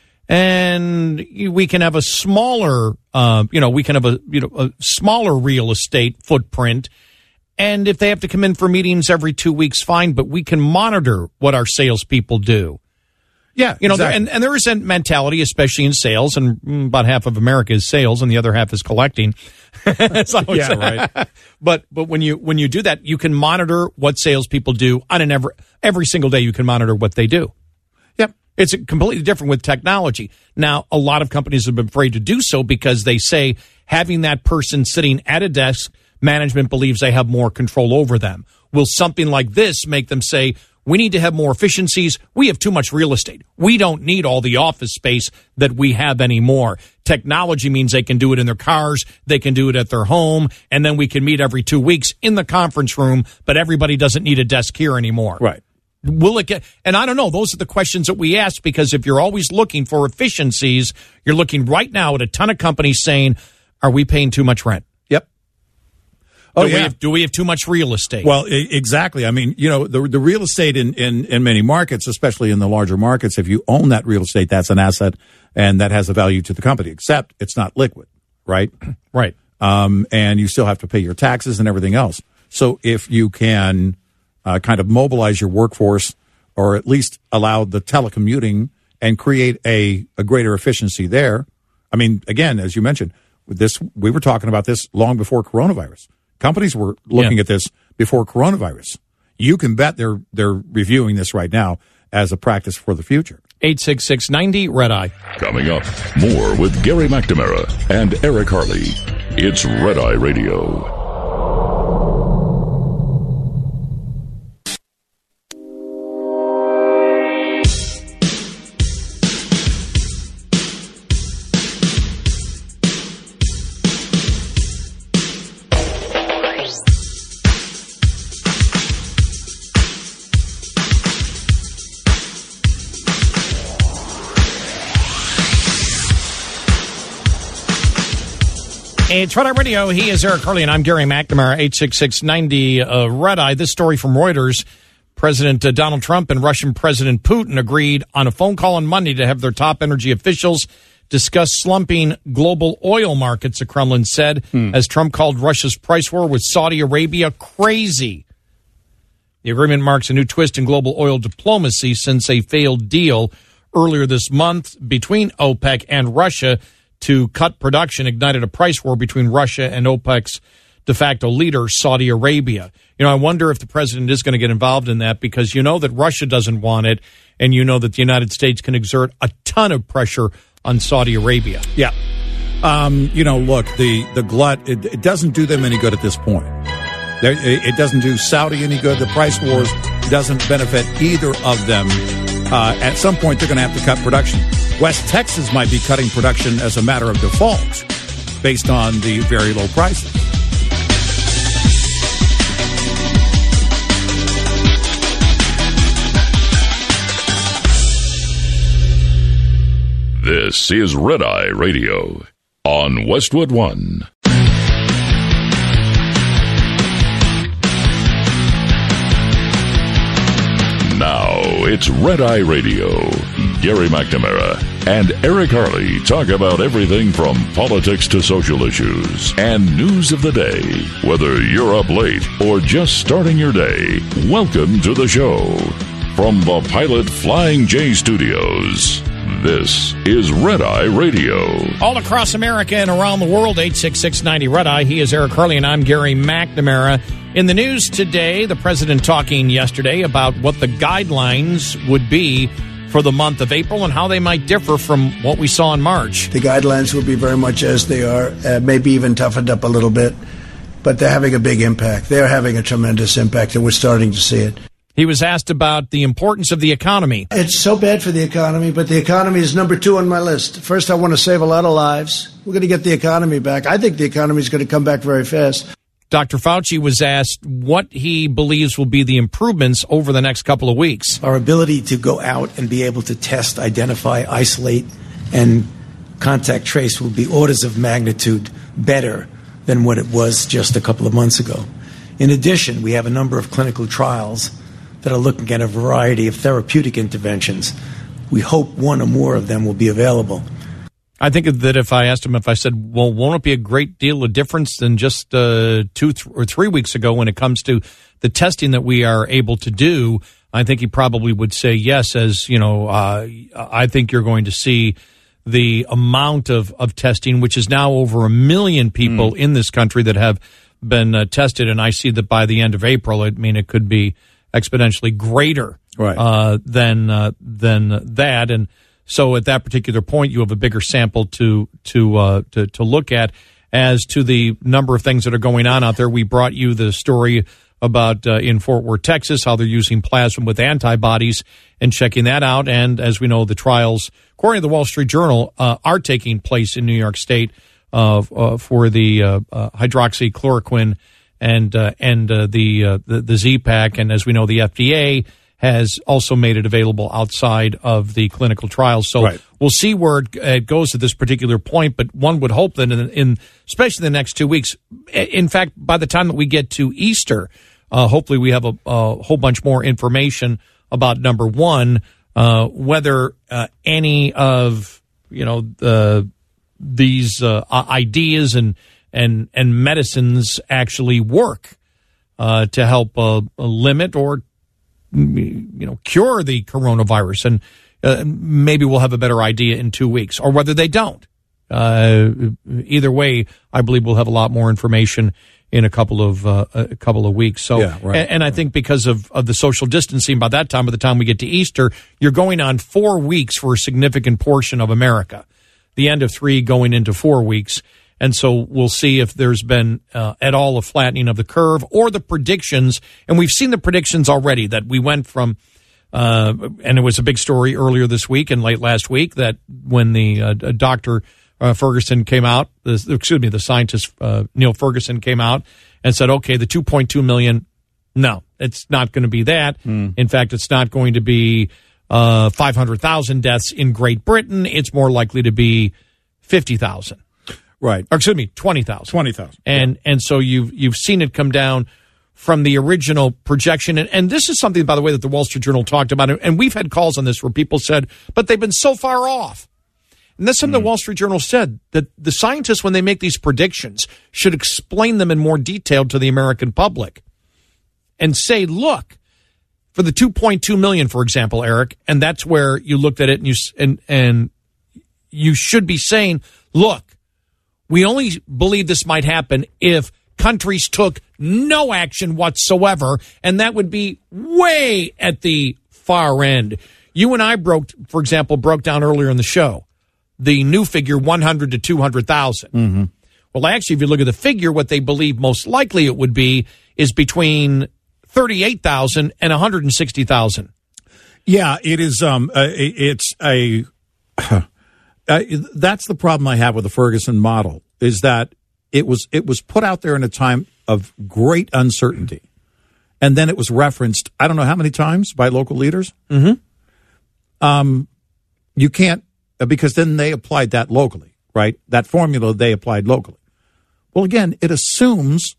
and we can have a smaller uh you know we can have a you know a smaller real estate footprint. And if they have to come in for meetings every two weeks, fine, but we can monitor what our salespeople do. Yeah, You know, exactly. and, and there is a mentality, especially in sales, and mm, about half of America is sales, and the other half is collecting. So, Yeah, right. But but when you when you do that, you can monitor what salespeople do on an every every single day. You can monitor what they do. Yep. It's completely different with technology. Now, a lot of companies have been afraid to do so because they say having that person sitting at a desk, management believes they have more control over them. Will something like this make them say, we need to have more efficiencies? We have too much real estate. We don't need all the office space that we have anymore. Technology means they can do it in their cars, they can do it at their home, and then we can meet every two weeks in the conference room, but everybody doesn't need a desk here anymore. Right. Will it get, and I don't know, those are the questions that we ask, because if you're always looking for efficiencies, you're looking right now at a ton of companies saying, are we paying too much rent? Yep. Oh, do, we yeah. have, do we have too much real estate? Well, I- exactly. I mean, you know, the the real estate in, in, in many markets, especially in the larger markets, if you own that real estate, that's an asset and that has a value to the company, except it's not liquid, right? right. Um, and you still have to pay your taxes and everything else. So if you can uh, kind of mobilize your workforce, or at least allow the telecommuting and create a, a greater efficiency there. I mean, again, as you mentioned, this we were talking about this long before coronavirus. Companies were looking Yeah. at this before coronavirus. You can bet they're they're reviewing this right now as a practice for the future. eight six six ninety Red Eye. Coming up, more with Gary McNamara and Eric Harley. It's Red Eye Radio. It's Red Eye Radio. He is Eric Harley, and I'm Gary McNamara. eight six six ninety uh, Red Eye. This story from Reuters. President uh, Donald Trump and Russian President Putin agreed on a phone call on Monday to have their top energy officials discuss slumping global oil markets, the Kremlin said, hmm. as Trump called Russia's price war with Saudi Arabia crazy. The agreement marks a new twist in global oil diplomacy since a failed deal earlier this month between OPEC and Russia to cut production ignited a price war between Russia and OPEC's de facto leader, Saudi Arabia. You know, I wonder if the president is going to get involved in that, because you know that Russia doesn't want it, and you know that the United States can exert a ton of pressure on Saudi Arabia. Yeah. Um, you know, look, the, the glut, it, it doesn't do them any good at this point. There, it doesn't do Saudi any good. The price wars doesn't benefit either of them. Uh, at some point, they're going to have to cut production. West Texas might be cutting production as a matter of default based on the very low prices. This is Red Eye Radio on Westwood One. Now it's Red Eye Radio. Gary McNamara and Eric Harley talk about everything from politics to social issues and news of the day. Whether you're up late or just starting your day, welcome to the show. From the Pilot Flying J Studios, this is Red Eye Radio. All across America and around the world, eight six six, ninety Red Eye. He is Eric Harley, and I'm Gary McNamara. In the news today, the president talking yesterday about what the guidelines would be for the month of April and how they might differ from what we saw in March. The guidelines will be very much as they are, uh, maybe even toughened up a little bit, but they're having a big impact. They're having a tremendous impact, and we're starting to see it. He was asked about the importance of the economy. It's so bad for the economy, but the economy is number two on my list. First, I want to save a lot of lives. We're going to get the economy back. I think the economy is going to come back very fast. Doctor Fauci was asked what he believes will be the improvements over the next couple of weeks. Our ability to go out and be able to test, identify, isolate, and contact trace will be orders of magnitude better than what it was just a couple of months ago. In addition, we have a number of clinical trials that are looking at a variety of therapeutic interventions. We hope one or more of them will be available. I think that if I asked him, if I said, well, won't it be a great deal of difference than just uh, two th- or three weeks ago when it comes to the testing that we are able to do, I think he probably would say yes, as, you know, uh, I think you're going to see the amount of, of testing, which is now over a million people mm. in this country that have been uh, tested. And I see that by the end of April, I mean, it could be exponentially greater right. uh, than uh, than that. And so at that particular point, you have a bigger sample to to uh, to, to look at. As to the number of things that are going on out there, we brought you the story about uh, in Fort Worth, Texas, how they're using plasma with antibodies and checking that out. And as we know, the trials, according to the Wall Street Journal, uh, are taking place in New York State uh, uh, for the uh, uh, hydroxychloroquine and uh, and uh, the, uh, the the Z-Pak. And as we know, the F D A has also made it available outside of the clinical trials. So right. we'll see where it, it goes at this particular point. But one would hope that in, in especially the next two weeks, in fact, by the time that we get to Easter, uh, hopefully we have a, a whole bunch more information about, number one, uh, whether uh, any of, you know, the, these uh, ideas and, and, and medicines actually work uh, to help uh, limit or you know, cure the coronavirus, and uh, maybe we'll have a better idea in two weeks, or whether they don't. Uh, either way, I believe we'll have a lot more information in a couple of uh, a couple of weeks. So, yeah, right, and, and I think because of, of the social distancing, by that time, by the time we get to Easter, you're going on four weeks for a significant portion of America. The end of three going into four weeks. And so we'll see if there's been uh, at all a flattening of the curve or the predictions. And we've seen the predictions already that we went from, uh, and it was a big story earlier this week and late last week, that when the uh, Doctor uh, Ferguson came out, the, excuse me, the scientist uh, Neil Ferguson came out and said, okay, the two point two million, no, it's not going to be that. Mm. In fact, it's not going to be uh, five hundred thousand deaths in Great Britain. It's more likely to be fifty thousand. Right. Or excuse me, twenty thousand. twenty thousand. And yeah. and so you've you've seen it come down from the original projection. And, and this is something, by the way, that the Wall Street Journal talked about. And we've had calls on this where people said, but they've been so far off. And that's something mm. the Wall Street Journal said, that the scientists, when they make these predictions, should explain them in more detail to the American public and say, look, for the two point two million, for example, Eric, and that's where you looked at it and you and and you should be saying, look, we only believe this might happen if countries took no action whatsoever, and that would be way at the far end. You and I broke, for example, broke down earlier in the show the new figure, one hundred to two hundred thousand. Mm-hmm. Well, actually, if you look at the figure, what they believe most likely it would be is between thirty-eight thousand and one hundred sixty thousand. Yeah, it is. Um, uh, it's a. Uh, that's the problem I have with the Ferguson model, is that it was it was put out there in a time of great uncertainty, and then it was referenced I don't know how many times by local leaders. Mm-hmm. Um, you can't, because then they applied that locally, right? That formula they applied locally. Well, again, it assumes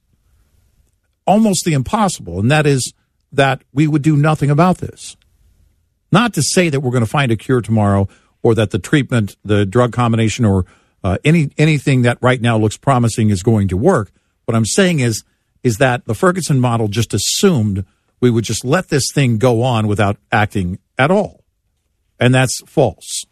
almost the impossible, and that is that we would do nothing about this. Not to say that we're going to find a cure tomorrow, or that the treatment, the drug combination, or uh, any anything that right now looks promising is going to work. What I'm saying is, is that the Ferguson model just assumed we would just let this thing go on without acting at all, and that's false.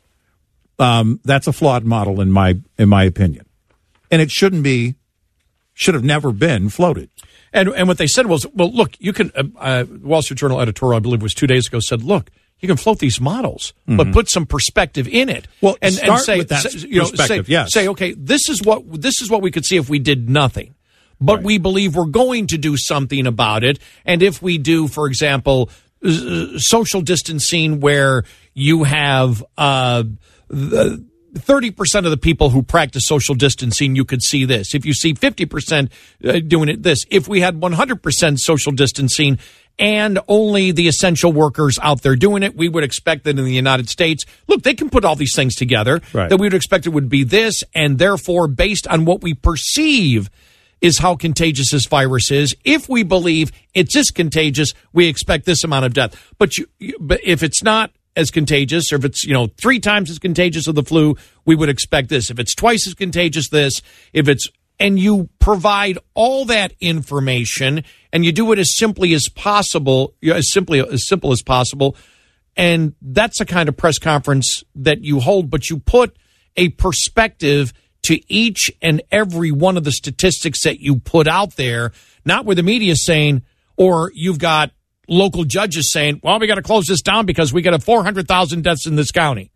Um, that's a flawed model in my in my opinion, and it shouldn't be, should have never been floated. And and what they said was, well, look, you can. Uh, uh, Wall Street Journal editorial, I believe, was two days ago, said, look, you can float these models, mm-hmm. but put some perspective in it. Well, and, start and say, with that say, you know, perspective. say, yes. say, okay, this is what this is what we could see if we did nothing, but right. we believe we're going to do something about it. And if we do, for example, uh, social distancing, where you have uh, the thirty percent of the people who practice social distancing, you could see this. If you see fifty percent doing it, this. If we had one hundred percent social distancing and only the essential workers out there doing it, we would expect that in the United States, look, they can put all these things together, right. that we would expect it would be this, and therefore, based on what we perceive is how contagious this virus is, if we believe it's this contagious, we expect this amount of death. But you, but if it's not as contagious, or if it's, you know, three times as contagious as the flu, we would expect this. If it's twice as contagious, this. If it's, and you provide all that information, and you do it as simply as possible, as simply as simple as possible, and that's the kind of press conference that you hold. But you put a perspective to each and every one of the statistics that you put out there, not where the media is saying, or you've got local judges saying, well, we got to close this down because we got a four hundred thousand deaths in this county.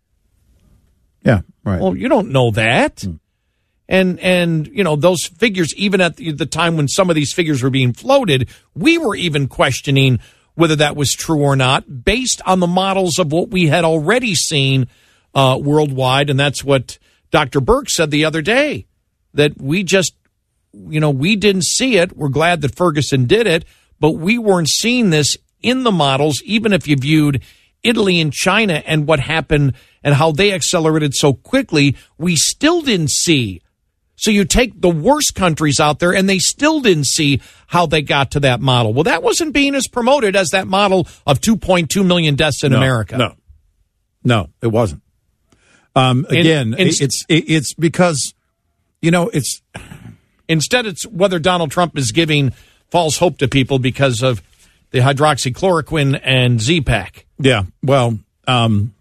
Yeah, right. Well, you don't know that. Mm. And, and you know, those figures, even at the, the time when some of these figures were being floated, we were even questioning whether that was true or not, based on the models of what we had already seen uh, worldwide. And that's what Doctor Burke said the other day, that we just, you know, we didn't see it. We're glad that Ferguson did it, but we weren't seeing this in the models, even if you viewed Italy and China and what happened and how they accelerated so quickly, we still didn't see. So you take the worst countries out there, and they still didn't see how they got to that model. Well, that wasn't being as promoted as that model of two point two million deaths in no, America. No, no, it wasn't. Um, again, in, in, it's it, it's because, you know, it's... Instead, it's whether Donald Trump is giving false hope to people because of the hydroxychloroquine and Z-Pak. Yeah, well, um,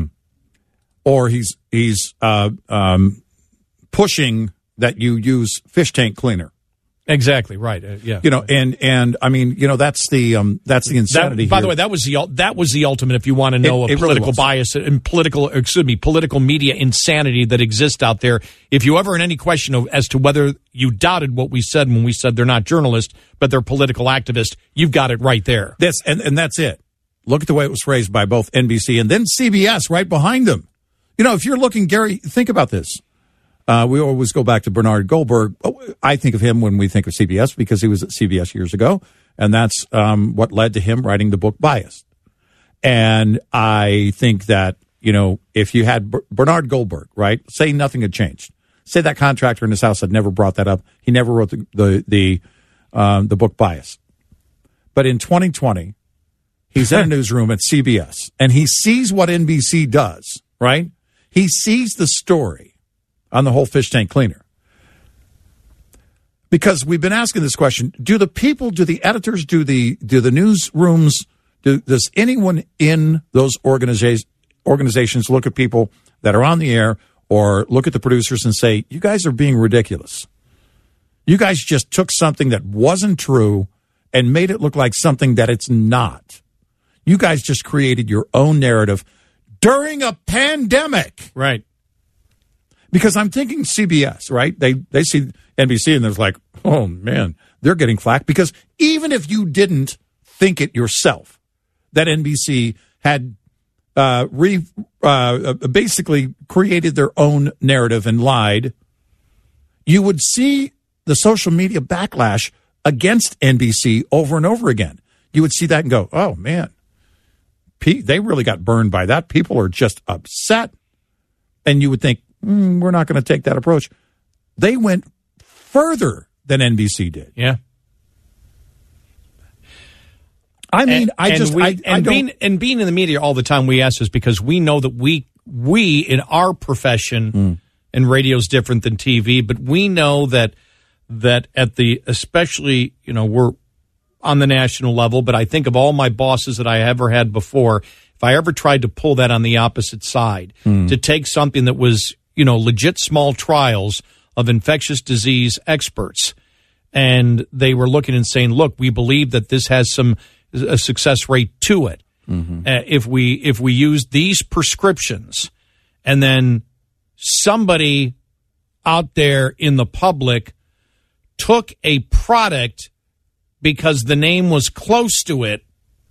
or he's he's uh, um, pushing that you use fish tank cleaner. Exactly right. Uh, yeah, you know, and and I mean, you know, that's the um, that's the insanity. That, by here. the way, that was the that was the ultimate. If you want to know it, a it political really bias and political, excuse me, political media insanity that exists out there. If you ever in any question of, as to whether you doubted what we said when we said they're not journalists but they're political activists, you've got it right there. That's and and that's it. Look at the way it was phrased by both N B C and then C B S right behind them. You know, if you're looking, Gary, think about this. Uh, we always go back to Bernard Goldberg. I think of him when we think of C B S because he was at C B S years ago, and that's um, what led to him writing the book Biased. And I think that, you know, if you had B- Bernard Goldberg, right, say nothing had changed. Say that contractor in his house had never brought that up. He never wrote the the the, um, the book Biased. But in twenty twenty, he's in a newsroom at C B S, and he sees what N B C does, right? He sees the story on the whole fish tank cleaner. Because we've been asking this question, do the people, do the editors, do the do the newsrooms, do, does anyone in those organiza- organizations look at people that are on the air or look at the producers and say, you guys are being ridiculous. You guys just took something that wasn't true and made it look like something that it's not. You guys just created your own narrative during a pandemic. Right. Because I'm thinking C B S, right? They they see N B C and they're like, oh, man, they're getting flack. Because even if you didn't think it yourself, that N B C had uh, re, uh, basically created their own narrative and lied, you would see the social media backlash against N B C over and over again. You would see that and go, oh, man, they really got burned by that. People are just upset. And you would think, mm, we're not going to take that approach. They went further than N B C did. Yeah. I mean, and, I and just, we, I, and I don't. Being, and being in the media all the time, we ask this because we know that we, we in our profession, mm. and radio's different than T V, but we know that, that at the, especially, you know, we're on the national level, but I think of all my bosses that I ever had before, if I ever tried to pull that on the opposite side, mm. to take something that was, you know, legit small trials of infectious disease experts, and they were looking and saying, look, we believe that this has some a success rate to it. Mm-hmm. Uh, if we if we use these prescriptions, and then somebody out there in the public took a product because the name was close to it,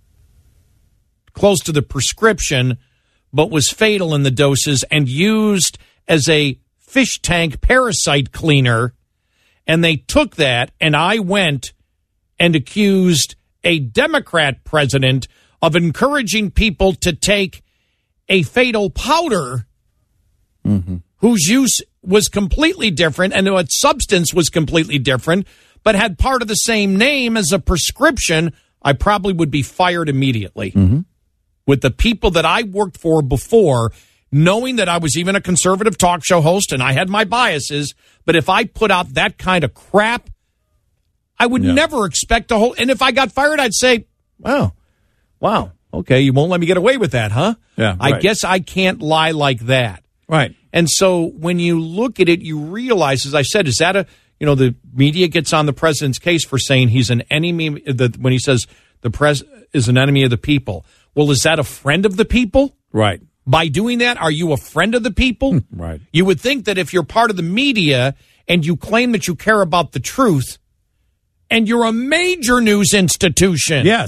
close to the prescription, but was fatal in the doses and used as a fish tank parasite cleaner, and they took that, and I went and accused a Democrat president of encouraging people to take a fatal powder, mm-hmm. whose use was completely different and its substance was completely different, but had part of the same name as a prescription, I probably would be fired immediately. Mm-hmm. With the people that I worked for before, knowing that I was even a conservative talk show host and I had my biases, but if I put out that kind of crap, I would yeah. never expect to hold. And if I got fired, I'd say, wow, wow, okay, you won't let me get away with that, huh? Yeah, I right. guess I can't lie like that. Right. And so when you look at it, you realize, as I said, is that a, you know, the media gets on the president's case for saying he's an enemy, the, when he says the pres is an enemy of the people. Well, is that a friend of the people? Right. By doing that, are you a friend of the people? Right. You would think that if you're part of the media and you claim that you care about the truth and you're a major news institution. Yes.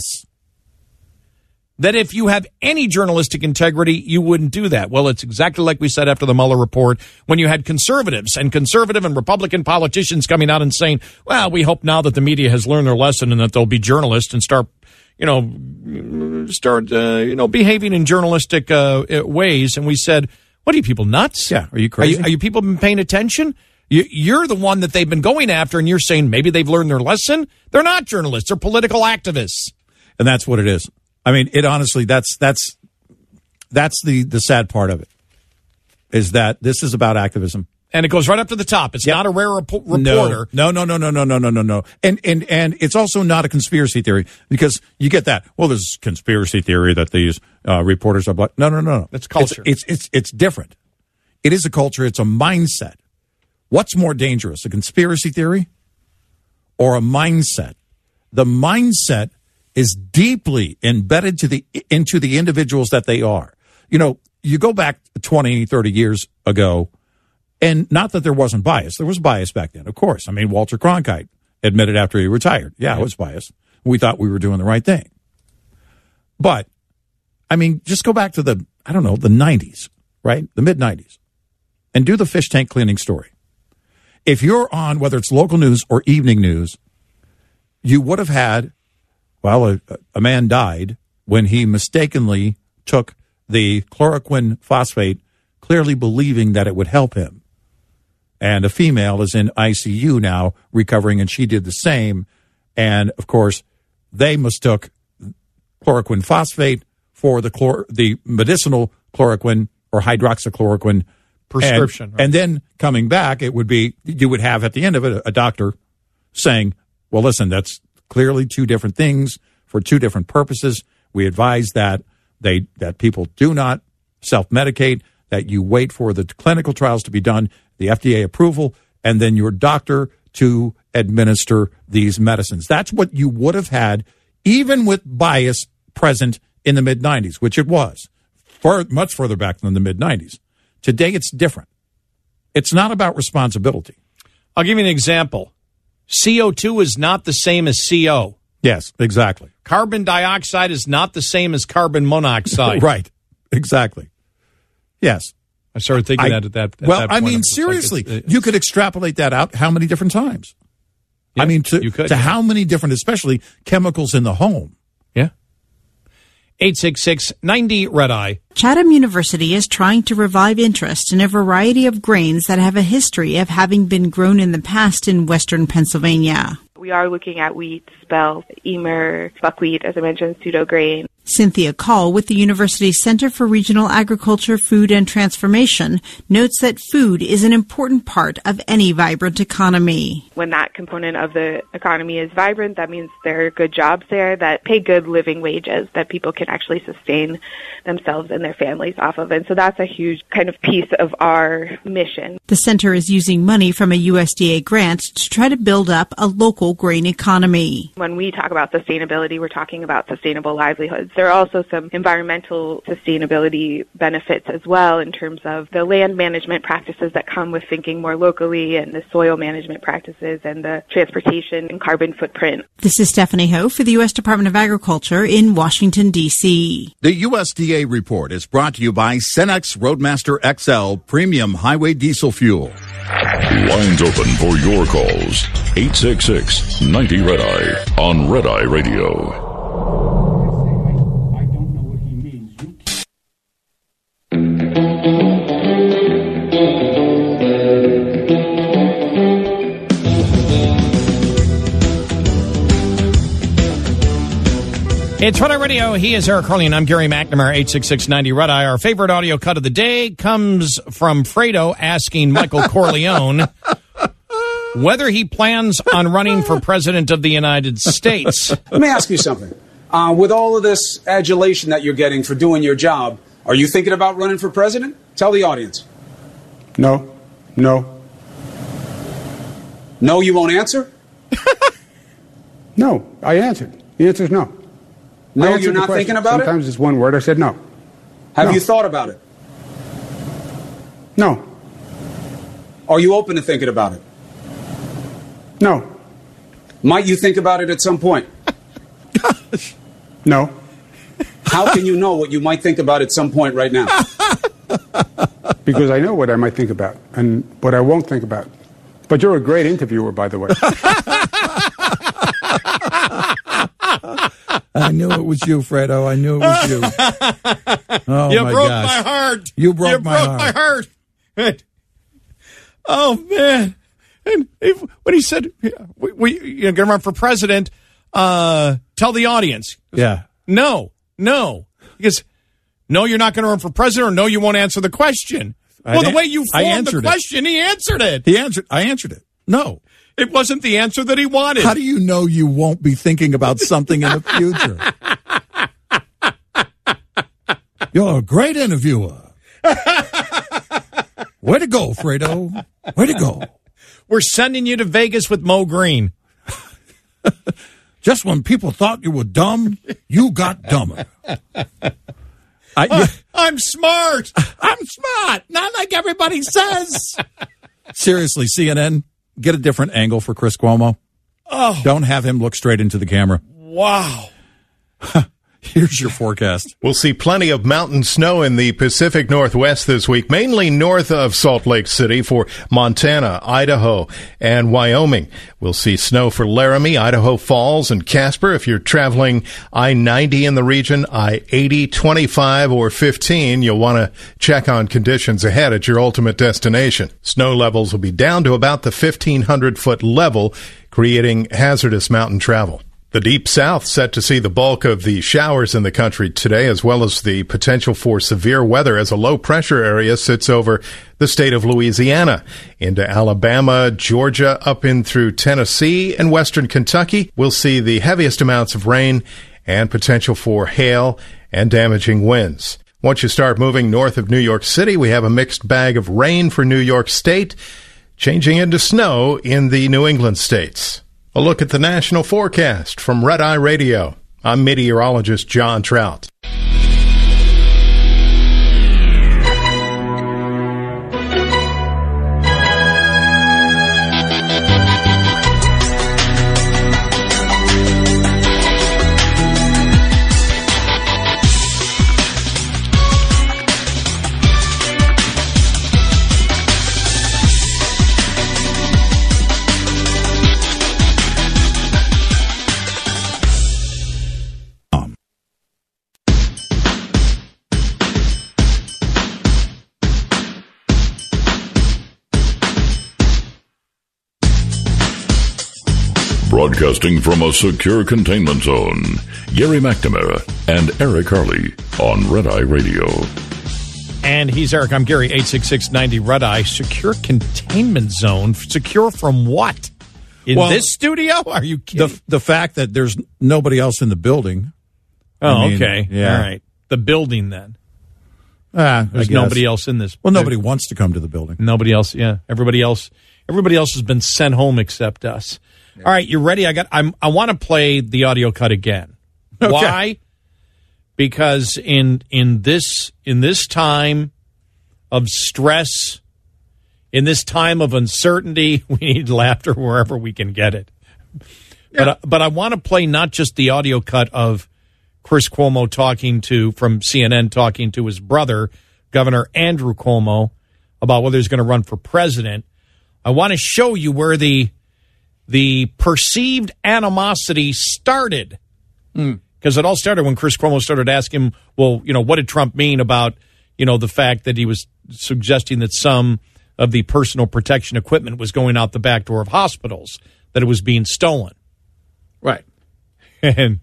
That if you have any journalistic integrity, you wouldn't do that. Well, it's exactly like we said after the Mueller report, when you had conservatives and conservative and Republican politicians coming out and saying, well, we hope now that the media has learned their lesson and that they'll be journalists and start, you know, start, uh, you know, behaving in journalistic uh, ways. And we said, what are you people nuts? Yeah. Are you crazy? Are you, are you people been paying attention? You, you're the one that they've been going after, and you're saying maybe they've learned their lesson. They're not journalists. They're political activists. And that's what it is. I mean, it honestly, that's that's that's the, the sad part of it, is that this is about activism. And it goes right up to the top. It's yep. not a rare rep- reporter. No, no, no, no, no, no, no, no, no. And, and, and it's also not a conspiracy theory, because you get that. Well, there's conspiracy theory that these uh, reporters are black. No, no, no, no. It's culture. It's, it's, it's, it's different. It is a culture. It's a mindset. What's more dangerous, a conspiracy theory or a mindset? The mindset is deeply embedded to the into the individuals that they are. You know, you go back twenty, thirty years ago, and not that there wasn't bias. There was bias back then, of course. I mean, Walter Cronkite admitted after he retired, yeah, it was bias. We thought we were doing the right thing. But, I mean, just go back to the, I don't know, the nineties, right? The mid-nineties. And do the fish tank cleaning story. If you're on, whether it's local news or evening news, you would have had, well, a, a man died when he mistakenly took the chloroquine phosphate, clearly believing that it would help him. And a female is in I C U now recovering, and she did the same. And, of course, they mistook chloroquine phosphate for the chlor- the medicinal chloroquine or hydroxychloroquine prescription. And, right. and then coming back, it would be, you would have at the end of it a, a doctor saying, well, listen, that's clearly two different things for two different purposes. We advise that they that people do not self-medicate, that you wait for the clinical trials to be done, the F D A approval, and then your doctor to administer these medicines. That's what you would have had, even with bias present in the mid nineties, which it was, far, much further back than the mid nineties. Today, it's different. It's not about responsibility. I'll give you an example. C O two is not the same as C O. Yes, exactly. Carbon dioxide is not the same as carbon monoxide. Right, exactly. Yes. I started thinking I, that at that at Well, that I point. mean, It's seriously, like it's, it's, you could extrapolate that out how many different times? Yeah, I mean, to, you could, to yeah. how many different, especially chemicals in the home. Yeah. eight six six, ninety, Red Eye. Chatham University is trying to revive interest in a variety of grains that have a history of having been grown in the past in western Pennsylvania. We are looking at wheat, spelt, emmer, buckwheat, as I mentioned, pseudo grain. Cynthia Call with the university's Center for Regional Agriculture, Food and Transformation notes that food is an important part of any vibrant economy. When that component of the economy is vibrant, that means there are good jobs there that pay good living wages that people can actually sustain themselves and their families off of. And so that's a huge kind of piece of our mission. The center is using money from a U S D A grant to try to build up a local grain economy. When we talk about sustainability, we're talking about sustainable livelihoods. There are also some environmental sustainability benefits as well in terms of the land management practices that come with thinking more locally and the soil management practices and the transportation and carbon footprint. This is Stephanie Ho for the U S Department of Agriculture in Washington, D C The U S D A report is brought to you by Cenex Roadmaster X L Premium Highway Diesel Fuel. Lines open for your calls. eight six six, ninety, Red Eye on Red Eye Radio. It's Red Eye Radio. He is Eric Carly, and I'm Gary McNamara, eight six six, ninety, Red Eye. Our favorite audio cut of the day comes from Fredo asking Michael Corleone whether he plans on running for president of the United States. Let me ask you something. Uh, with all of this adulation that you're getting for doing your job, are you thinking about running for president? Tell the audience. No. No. No, you won't answer? No, I answered. The answer is no. No, I answered you're the not question. thinking about it? Sometimes it's one word. I said no. Have No. you thought about it? No. Are you open to thinking about it? No. Might you think about it at some point? No. How can you know what you might think about at some point right now? Because I know what I might think about and what I won't think about. But you're a great interviewer, by the way. I knew it was you, Fredo. I knew it was you. Oh, you my broke gosh. my heart. You broke, you my, broke heart. my heart. Oh, man. And if, when he said, we, we, you're going to run for president, uh, tell the audience. Yeah. No, no. Because, no, you're not going to run for president, or no, you won't answer the question. I Well, the an- way you I formed the answered it. question, he answered it. He answered. I answered it. No. It wasn't the answer that he wanted. How do you know you won't be thinking about something in the future? You're a great interviewer. Way to go, Fredo. Way to go. We're sending you to Vegas with Mo Green. Just when people thought you were dumb, you got dumber. I, yeah, I'm smart. I'm smart. Not like everybody says. Seriously, C N N, get a different angle for Chris Cuomo. Oh, Don't have him look straight into the camera. wow. Here's your forecast. We'll see plenty of mountain snow in the Pacific Northwest this week, mainly north of Salt Lake City for Montana, Idaho, and Wyoming. We'll see snow for Laramie, Idaho Falls, and Casper. If you're traveling I ninety in the region, I eighty, twenty-five, or fifteen, you'll want to check on conditions ahead at your ultimate destination. Snow levels will be down to about the fifteen hundred foot level, creating hazardous mountain travel. The Deep South set to see the bulk of the showers in the country today, as well as the potential for severe weather as a low-pressure area sits over the state of Louisiana. Into Alabama, Georgia, up in through Tennessee and western Kentucky, we'll see the heaviest amounts of rain and potential for hail and damaging winds. Once you start moving north of New York City, we have a mixed bag of rain for New York State, changing into snow in the New England states. A look at the national forecast from Red Eye Radio. I'm meteorologist John Trout. Broadcasting from a secure containment zone, Gary McNamara and Eric Harley on Red Eye Radio. And he's Eric. I'm Gary. eight six six ninety Red Eye. Secure containment zone. Secure from what? In well, this studio? Are you kidding? The, the fact that there's nobody else in the building. Oh, I mean, okay. Yeah. All right. The building, then. Ah, There's nobody else in this. Well, nobody wants to come to the building. Nobody else, yeah. Everybody else everybody else has been sent home except us. Yeah. All right, you ready? I got I'm I want to play the audio cut again. Okay. Why? Because in in this in this time of stress, in this time of uncertainty, we need laughter wherever we can get it. Yeah. But uh, but I want to play not just the audio cut of Chris Cuomo talking to, from C N N, talking to his brother, Governor Andrew Cuomo, about whether he's going to run for president. I want to show you where the the perceived animosity started. Because mm. it all started when Chris Cuomo started asking him, well, you know, what did Trump mean about, you know, the fact that he was suggesting that some of the personal protection equipment was going out the back door of hospitals, that it was being stolen. Right. And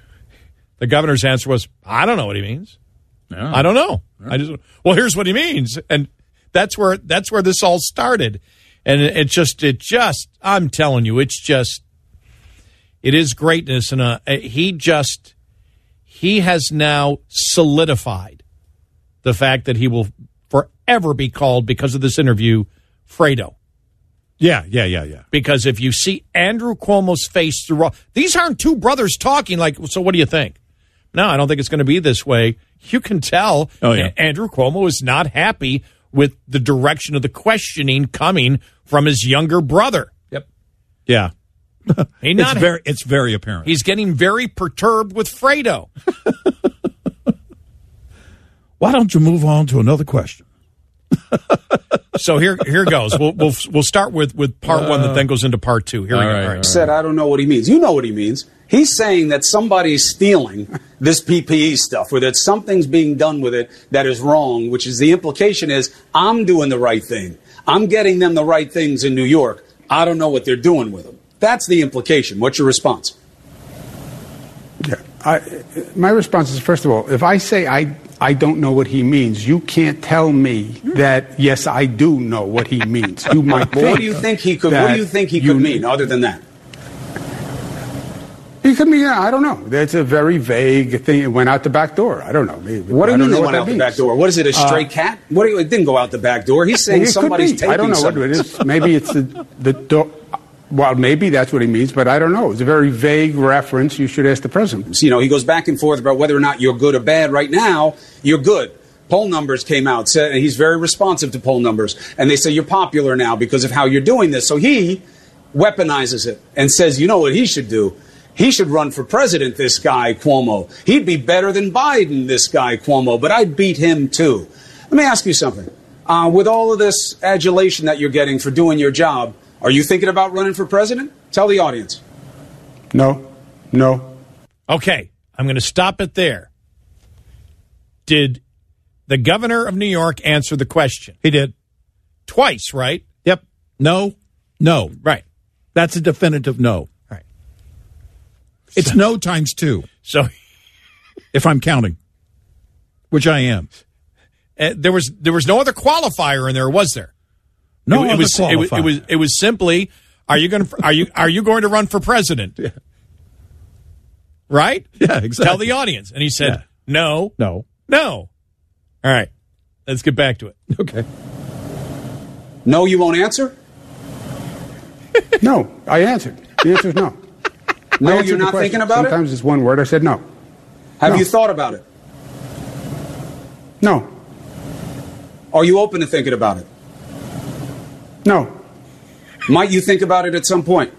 the governor's answer was, I don't know what he means. No. I don't know. No. I just well, here's what he means, and that's where that's where this all started. And it, it just, it just, I'm telling you, it's just, it is greatness, and uh, he just, he has now solidified the fact that he will forever be called, because of this interview, Fredo. Yeah, yeah, yeah, yeah. Because if you see Andrew Cuomo's face through all, these aren't two brothers talking like, so what do you think? No, I don't think it's going to be this way. You can tell oh, yeah. Andrew Cuomo is not happy with the direction of the questioning coming from his younger brother. Yep. Yeah. He not, it's, very, it's very apparent. He's getting very perturbed with Fredo. Why don't you move on to another question? So here, here goes. We'll we'll we'll start with, with part uh, one that then goes into part two. Here we go. Right, all right. Said I don't know what he means. You know what he means. He's saying that somebody's stealing this P P E stuff, or that something's being done with it that is wrong. Which is the implication is I'm doing the right thing. I'm getting them the right things in New York. I don't know what they're doing with them. That's the implication. What's your response? Yeah, I, my response is, first of all, if I say I. I don't know what he means, you can't tell me that, yes, I do know what he means. You might well, what do you think he could what do you think he could you, mean other than that? He could mean, I don't know. That's a very vague thing. It went out the back door. I don't know. Maybe. What do you mean it went out means. the back door? What is it, a stray uh, cat? What do you, it didn't go out the back door. He's saying somebody's taking I don't know something. what it is. Maybe it's the, the door. Well, maybe that's what he means, but I don't know. It's a very vague reference. You should ask the president. So, you know, he goes back and forth about whether or not you're good or bad. Right now, you're good. Poll numbers came out. So he's very responsive to poll numbers. And they say you're popular now because of how you're doing this. So he weaponizes it and says, you know what he should do? He should run for president, this guy, Cuomo. He'd be better than Biden, this guy, Cuomo, but I'd beat him, too. Let me ask you something. Uh, with all of this adulation that you're getting for doing your job, are you thinking about running for president? Tell the audience. No. No. Okay, I'm going to stop it there. Did the governor of New York answer the question? He did. Twice, right? Yep. No. No. Right. That's a definitive no. Right. It's no times two. So, if I'm counting, which I am, uh, there was there was no other qualifier in there, was there? No, it, it other was it, was- it was it was simply, are you going to are you are you going to run for president? Yeah. Right? Yeah, exactly. Tell the audience, and he said, Yeah. no, no, no. All right, let's get back to it. Okay. No, you won't answer? No, I answered. The answer is no. No, I answered you're the not question. thinking about it? Sometimes it's one word. I said no. Have No. you thought about it? No. Are you open to thinking about it? No. Might you think about it at some point?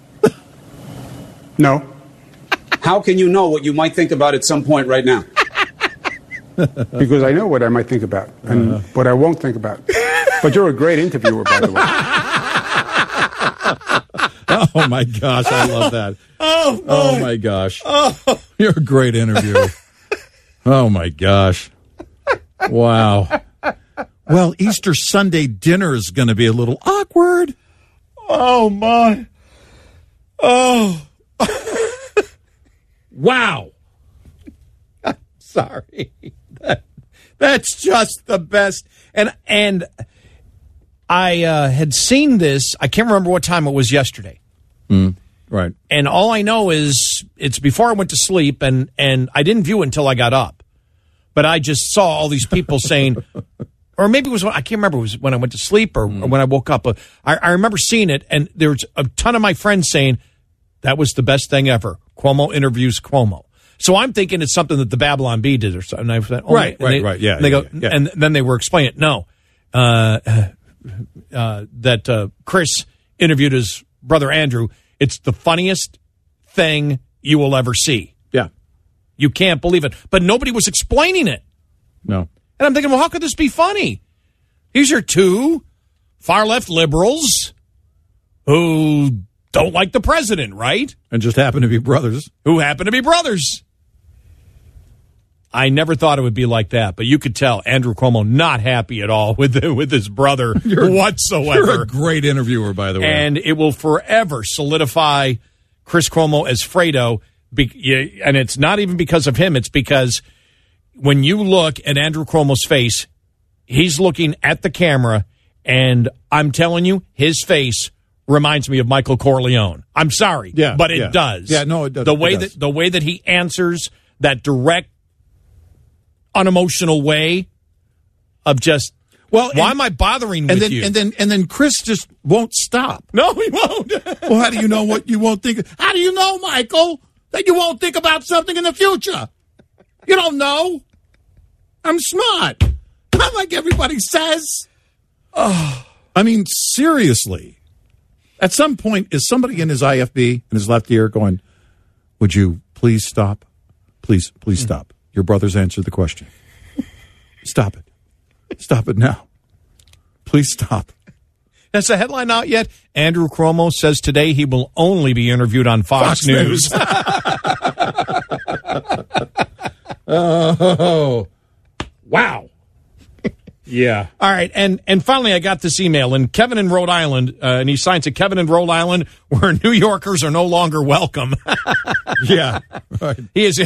No. How can you know what you might think about at some point right now? Because I know what I might think about and uh, what I won't think about. But you're a great interviewer, by the way. Oh, my gosh. I love that. Oh, Oh, my gosh. Oh. You're a great interviewer. Oh, my gosh. Wow. Well, Easter Sunday dinner is going to be a little awkward. Oh, my. Oh. Wow. I'm sorry. That, that's just the best. And and I uh, had seen this. I can't remember what time it was yesterday. Mm, right. And all I know is it's before I went to sleep, and, and I didn't view it until I got up. But I just saw all these people saying, or maybe it was when, I can't remember, it was when I went to sleep or, mm. or when I woke up. But I, I remember seeing it, and there was a ton of my friends saying, that was the best thing ever. Cuomo interviews Cuomo. So I'm thinking it's something that the Babylon Bee did or something. I said, oh, right, right, they, right. Yeah. And they yeah, go, yeah. and then they were explaining it. No, uh, uh, that uh, Chris interviewed his brother Andrew. It's the funniest thing you will ever see. Yeah. You can't believe it. But nobody was explaining it. No. And I'm thinking, well, how could this be funny? These are two far-left liberals who don't like the president, right? And just happen to be brothers. Who happen to be brothers. I never thought it would be like that, but you could tell Andrew Cuomo not happy at all with with his brother you're, whatsoever. You're a great interviewer, by the way. And it will forever solidify Chris Cuomo as Fredo. Be, and it's not even because of him. It's because when you look at Andrew Cuomo's face, he's looking at the camera, and I'm telling you, his face reminds me of Michael Corleone. I'm sorry, yeah, but it yeah. does. Yeah, no, it does. The way it does. that the way that he answers, that direct, unemotional way of just, well, why and, am I bothering and with then, you? And then and then Chris just won't stop. No, he won't. Well, how do you know what you won't think? How do you know, Michael, that you won't think about something in the future? You don't know. I'm smart. Not like everybody says. Oh, I mean, seriously. At some point, is somebody in his I F B, in his left ear, going, would you please stop? Please, please stop. Your brother's answered the question. Stop it. Stop it now. Please stop. Has the headline out yet? Andrew Cuomo says today he will only be interviewed on Fox, Fox News. News. Oh, wow. Yeah. All right, and and finally I got this email, and Kevin in Rhode Island, uh, and he signs it, Kevin in Rhode Island, where New Yorkers are no longer welcome. Yeah. Right. He is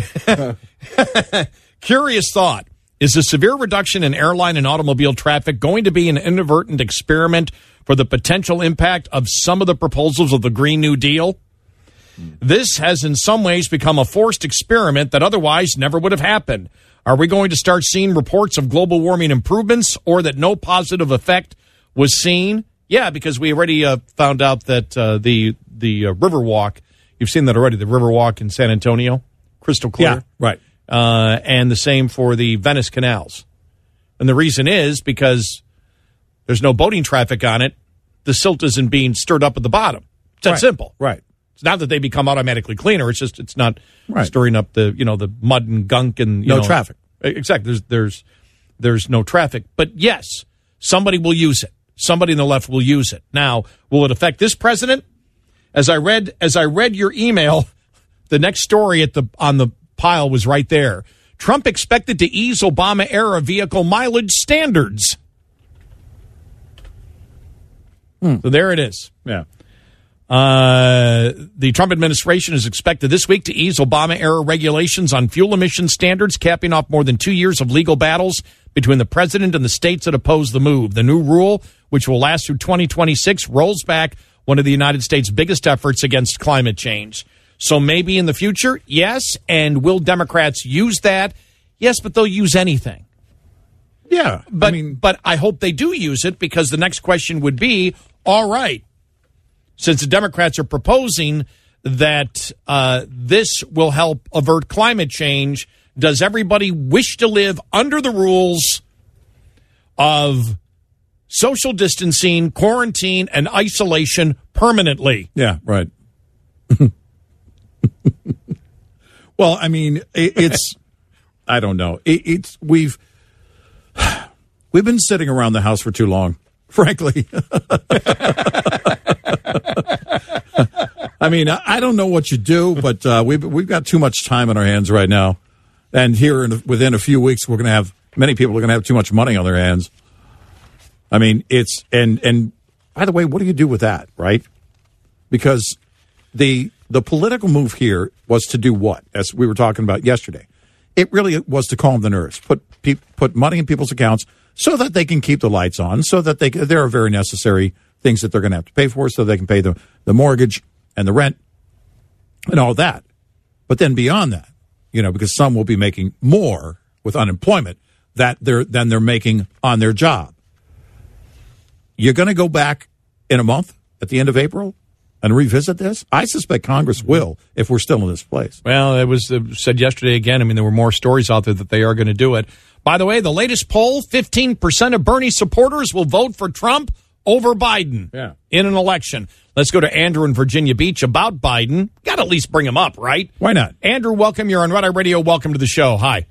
curious thought. Is the severe reduction in airline and automobile traffic going to be an inadvertent experiment for the potential impact of some of the proposals of the Green New Deal? This has in some ways become a forced experiment that otherwise never would have happened. Are we going to start seeing reports of global warming improvements or that no positive effect was seen? Yeah, because we already uh, found out that uh, the the uh, Riverwalk, you've seen that already, the Riverwalk in San Antonio, crystal clear. Yeah, right. Uh, and the same for the Venice canals. And the reason is because there's no boating traffic on it. The silt isn't being stirred up at the bottom. It's that right. simple. Right. It's not that they become automatically cleaner. It's just it's not right. stirring up the you know the mud and gunk and you no know, traffic. Exactly. There's there's there's no traffic. But yes, somebody will use it. Somebody in the left will use it. Now, will it affect this president? As I read as I read your email, the next story at the on the pile was right there. Trump expected to ease Obama era vehicle mileage standards. Hmm. So there it is. Yeah. Uh, the Trump administration is expected this week to ease Obama-era regulations on fuel emission standards, capping off more than two years of legal battles between the president and the states that oppose the move. The new rule, which will last through twenty twenty-six, rolls back one of the United States' biggest efforts against climate change. So maybe in the future, yes, and will Democrats use that? Yes, but they'll use anything. Yeah, but I mean, but I hope they do use it, because the next question would be, all right, since the Democrats are proposing that uh, this will help avert climate change, does everybody wish to live under the rules of social distancing, quarantine, and isolation permanently? Yeah, right. Well, I mean, it, it's, I don't know. It, it's, we've, we've been sitting around the house for too long, frankly. I mean, I, I don't know what you do, but uh, we've, we've got too much time on our hands right now. And here in, within a few weeks, we're going to have, many people are going to have too much money on their hands. I mean, it's, and, and by the way, what do you do with that, right? Because the, the political move here was to do what? As we were talking about yesterday. It really was to calm the nerves, put pe- put money in people's accounts so that they can keep the lights on, so that they there are very necessary things that they're going to have to pay for, so they can pay the, the mortgage and the rent and all that. But then beyond that, you know, because some will be making more with unemployment that they're than they're making on their job. You're going to go back in a month at the end of April and revisit this? I suspect Congress will if we're still in this place. Well, it was uh, said yesterday again. I mean, there were more stories out there that they are going to do it. By the way, the latest poll, fifteen percent of Bernie supporters will vote for Trump over Biden yeah. in an election. Let's go to Andrew in Virginia Beach about Biden. Got to at least bring him up, right? Why not? Andrew, welcome. You're on Red Eye Radio. Welcome to the show. Hi.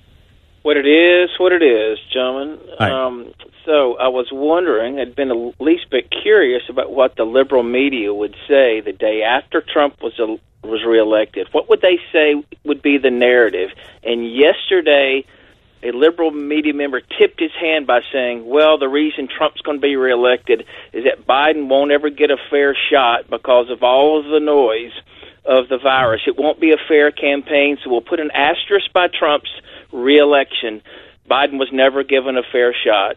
What it is, what it is, gentlemen. Hi. Um, so I was wondering, I'd been a least bit curious about what the liberal media would say the day after Trump was a, was reelected. What would they say would be the narrative? And yesterday, a liberal media member tipped his hand by saying, well, the reason Trump's going to be reelected is that Biden won't ever get a fair shot because of all of the noise of the virus. It won't be a fair campaign, so we'll put an asterisk by Trump's reelection. Biden was never given a fair shot.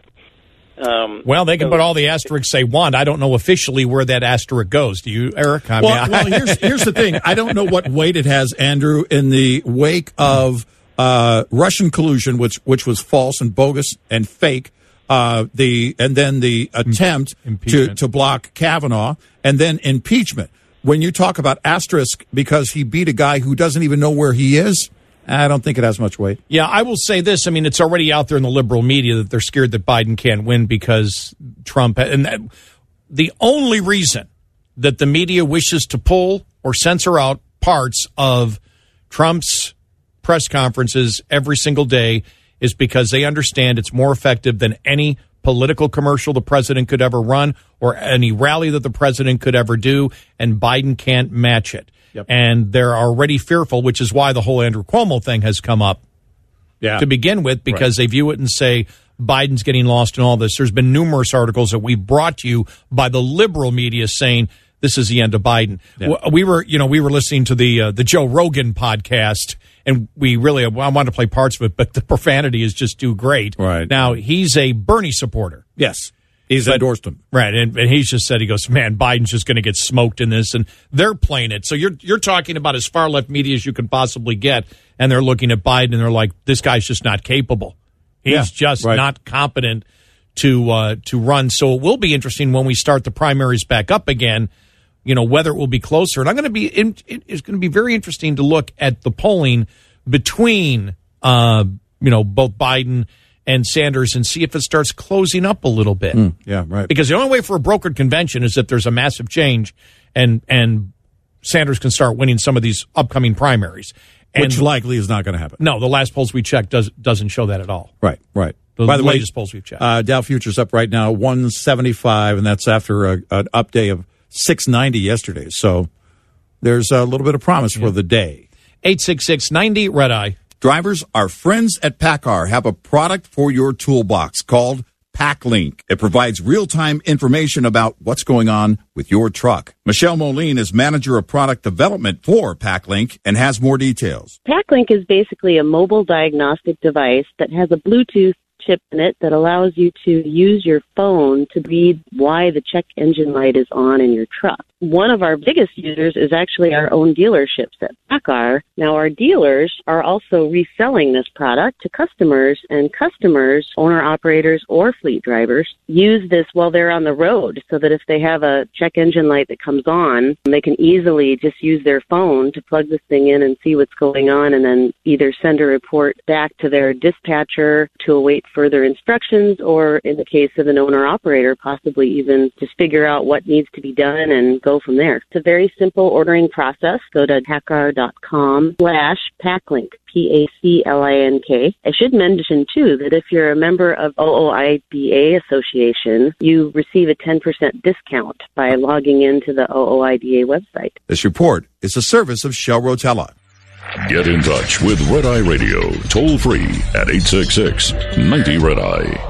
Um, well, they can so, put all the asterisks they want. I don't know officially where that asterisk goes. Do you, Eric? I well, mean, well here's, here's the thing. I don't know what weight it has, Andrew, in the wake of uh, Russian collusion, which which was false and bogus and fake. Uh, the and then the attempt to, to block Kavanaugh, and then impeachment. When you talk about asterisk because he beat a guy who doesn't even know where he is, I don't think it has much weight. Yeah, I will say this. I mean, it's already out there in the liberal media that they're scared that Biden can't win because Trump. And that, the only reason that the media wishes to pull or censor out parts of Trump's press conferences every single day is because they understand it's more effective than any political commercial the president could ever run or any rally that the president could ever do, and Biden can't match it. Yep. And they're already fearful, which is why the whole Andrew Cuomo thing has come up yeah. to begin with, because right. they view it and say Biden's getting lost in all this. There's been numerous articles that we brought you by the liberal media saying this is the end of Biden. Yeah. We were, you know, we were listening to the uh, the Joe Rogan podcast, and we really, I wanted to play parts of it, but the profanity is just too great. Right. Now, he's a Bernie supporter. Yes. He's but, endorsed him. Right, and, and he's just said, he goes, man, Biden's just going to get smoked in this, and they're playing it. So you're you're talking about as far left media as you can possibly get, and they're looking at Biden, and they're like, this guy's just not capable. He's yeah, just right. not competent to uh, to run. So it will be interesting when we start the primaries back up again, you know, whether it will be closer. And I'm going to be, in, it's going to be very interesting to look at the polling between, uh, you know, both Biden and Sanders and see if it starts closing up a little bit. Mm, yeah, right. Because the only way for a brokered convention is if there's a massive change and and Sanders can start winning some of these upcoming primaries. And Which likely is not going to happen. No, the last polls we checked does, doesn't show that at all. Right, right. The By the latest way, polls we've checked. Uh, Dow Futures up right now, one seventy-five, and that's after a, an up day of six ninety yesterday. So there's a little bit of promise yeah. for the day. eight six six, ninety, Red Eye. Drivers, our friends at PACCAR have a product for your toolbox called PackLink. It provides real-time information about what's going on with your truck. Michelle Moline is manager of product development for PackLink and has more details. PackLink is basically a mobile diagnostic device that has a Bluetooth chip in it that allows you to use your phone to read why the check engine light is on in your truck. One of our biggest users is actually our own dealerships at PACCAR. Now, our dealers are also reselling this product to customers, and customers, owner-operators, or fleet drivers use this while they're on the road so that if they have a check engine light that comes on, they can easily just use their phone to plug this thing in and see what's going on and then either send a report back to their dispatcher to await further instructions, or in the case of an owner-operator, possibly even just figure out what needs to be done and go from there. It's a very simple ordering process. Go to paccar.com slash PackLink, P A C L I N K. I should mention, too, that if you're a member of O O I D A Association, you receive a ten percent discount by logging into the O O I D A website. This report is a service of Shell Rotella. Get in touch with Red Eye Radio, toll free at eight six six, nine zero, Red Eye.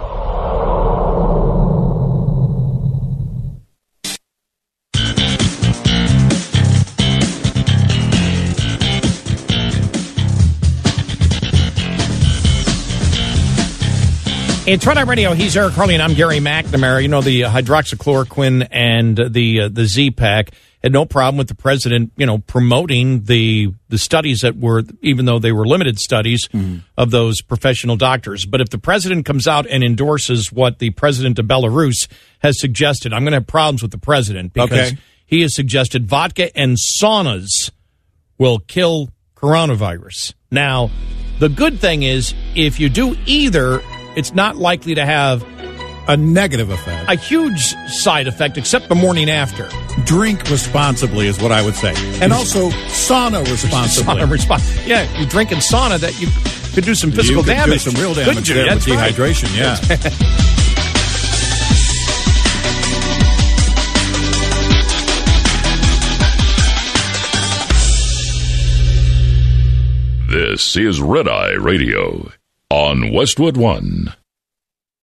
It's Red Eye Radio. He's Eric Harley, and I'm Gary McNamara. You know, the hydroxychloroquine and the uh, the Z-Pack had no problem with the president, you know, promoting the the studies that were, even though they were limited studies, mm. of those professional doctors. But if the president comes out and endorses what the president of Belarus has suggested, I'm going to have problems with the president because Okay. he has suggested vodka and saunas will kill coronavirus. Now, the good thing is, if you do either, it's not likely to have a negative effect, a huge side effect, except the morning after. Drink responsibly is what I would say. And also sauna responsibly. Sauna respons- yeah, you drink in sauna that you could do some physical you could damage. do some real damage Couldn't you? there with That's right. dehydration, yeah. This is Red Eye Radio on Westwood One.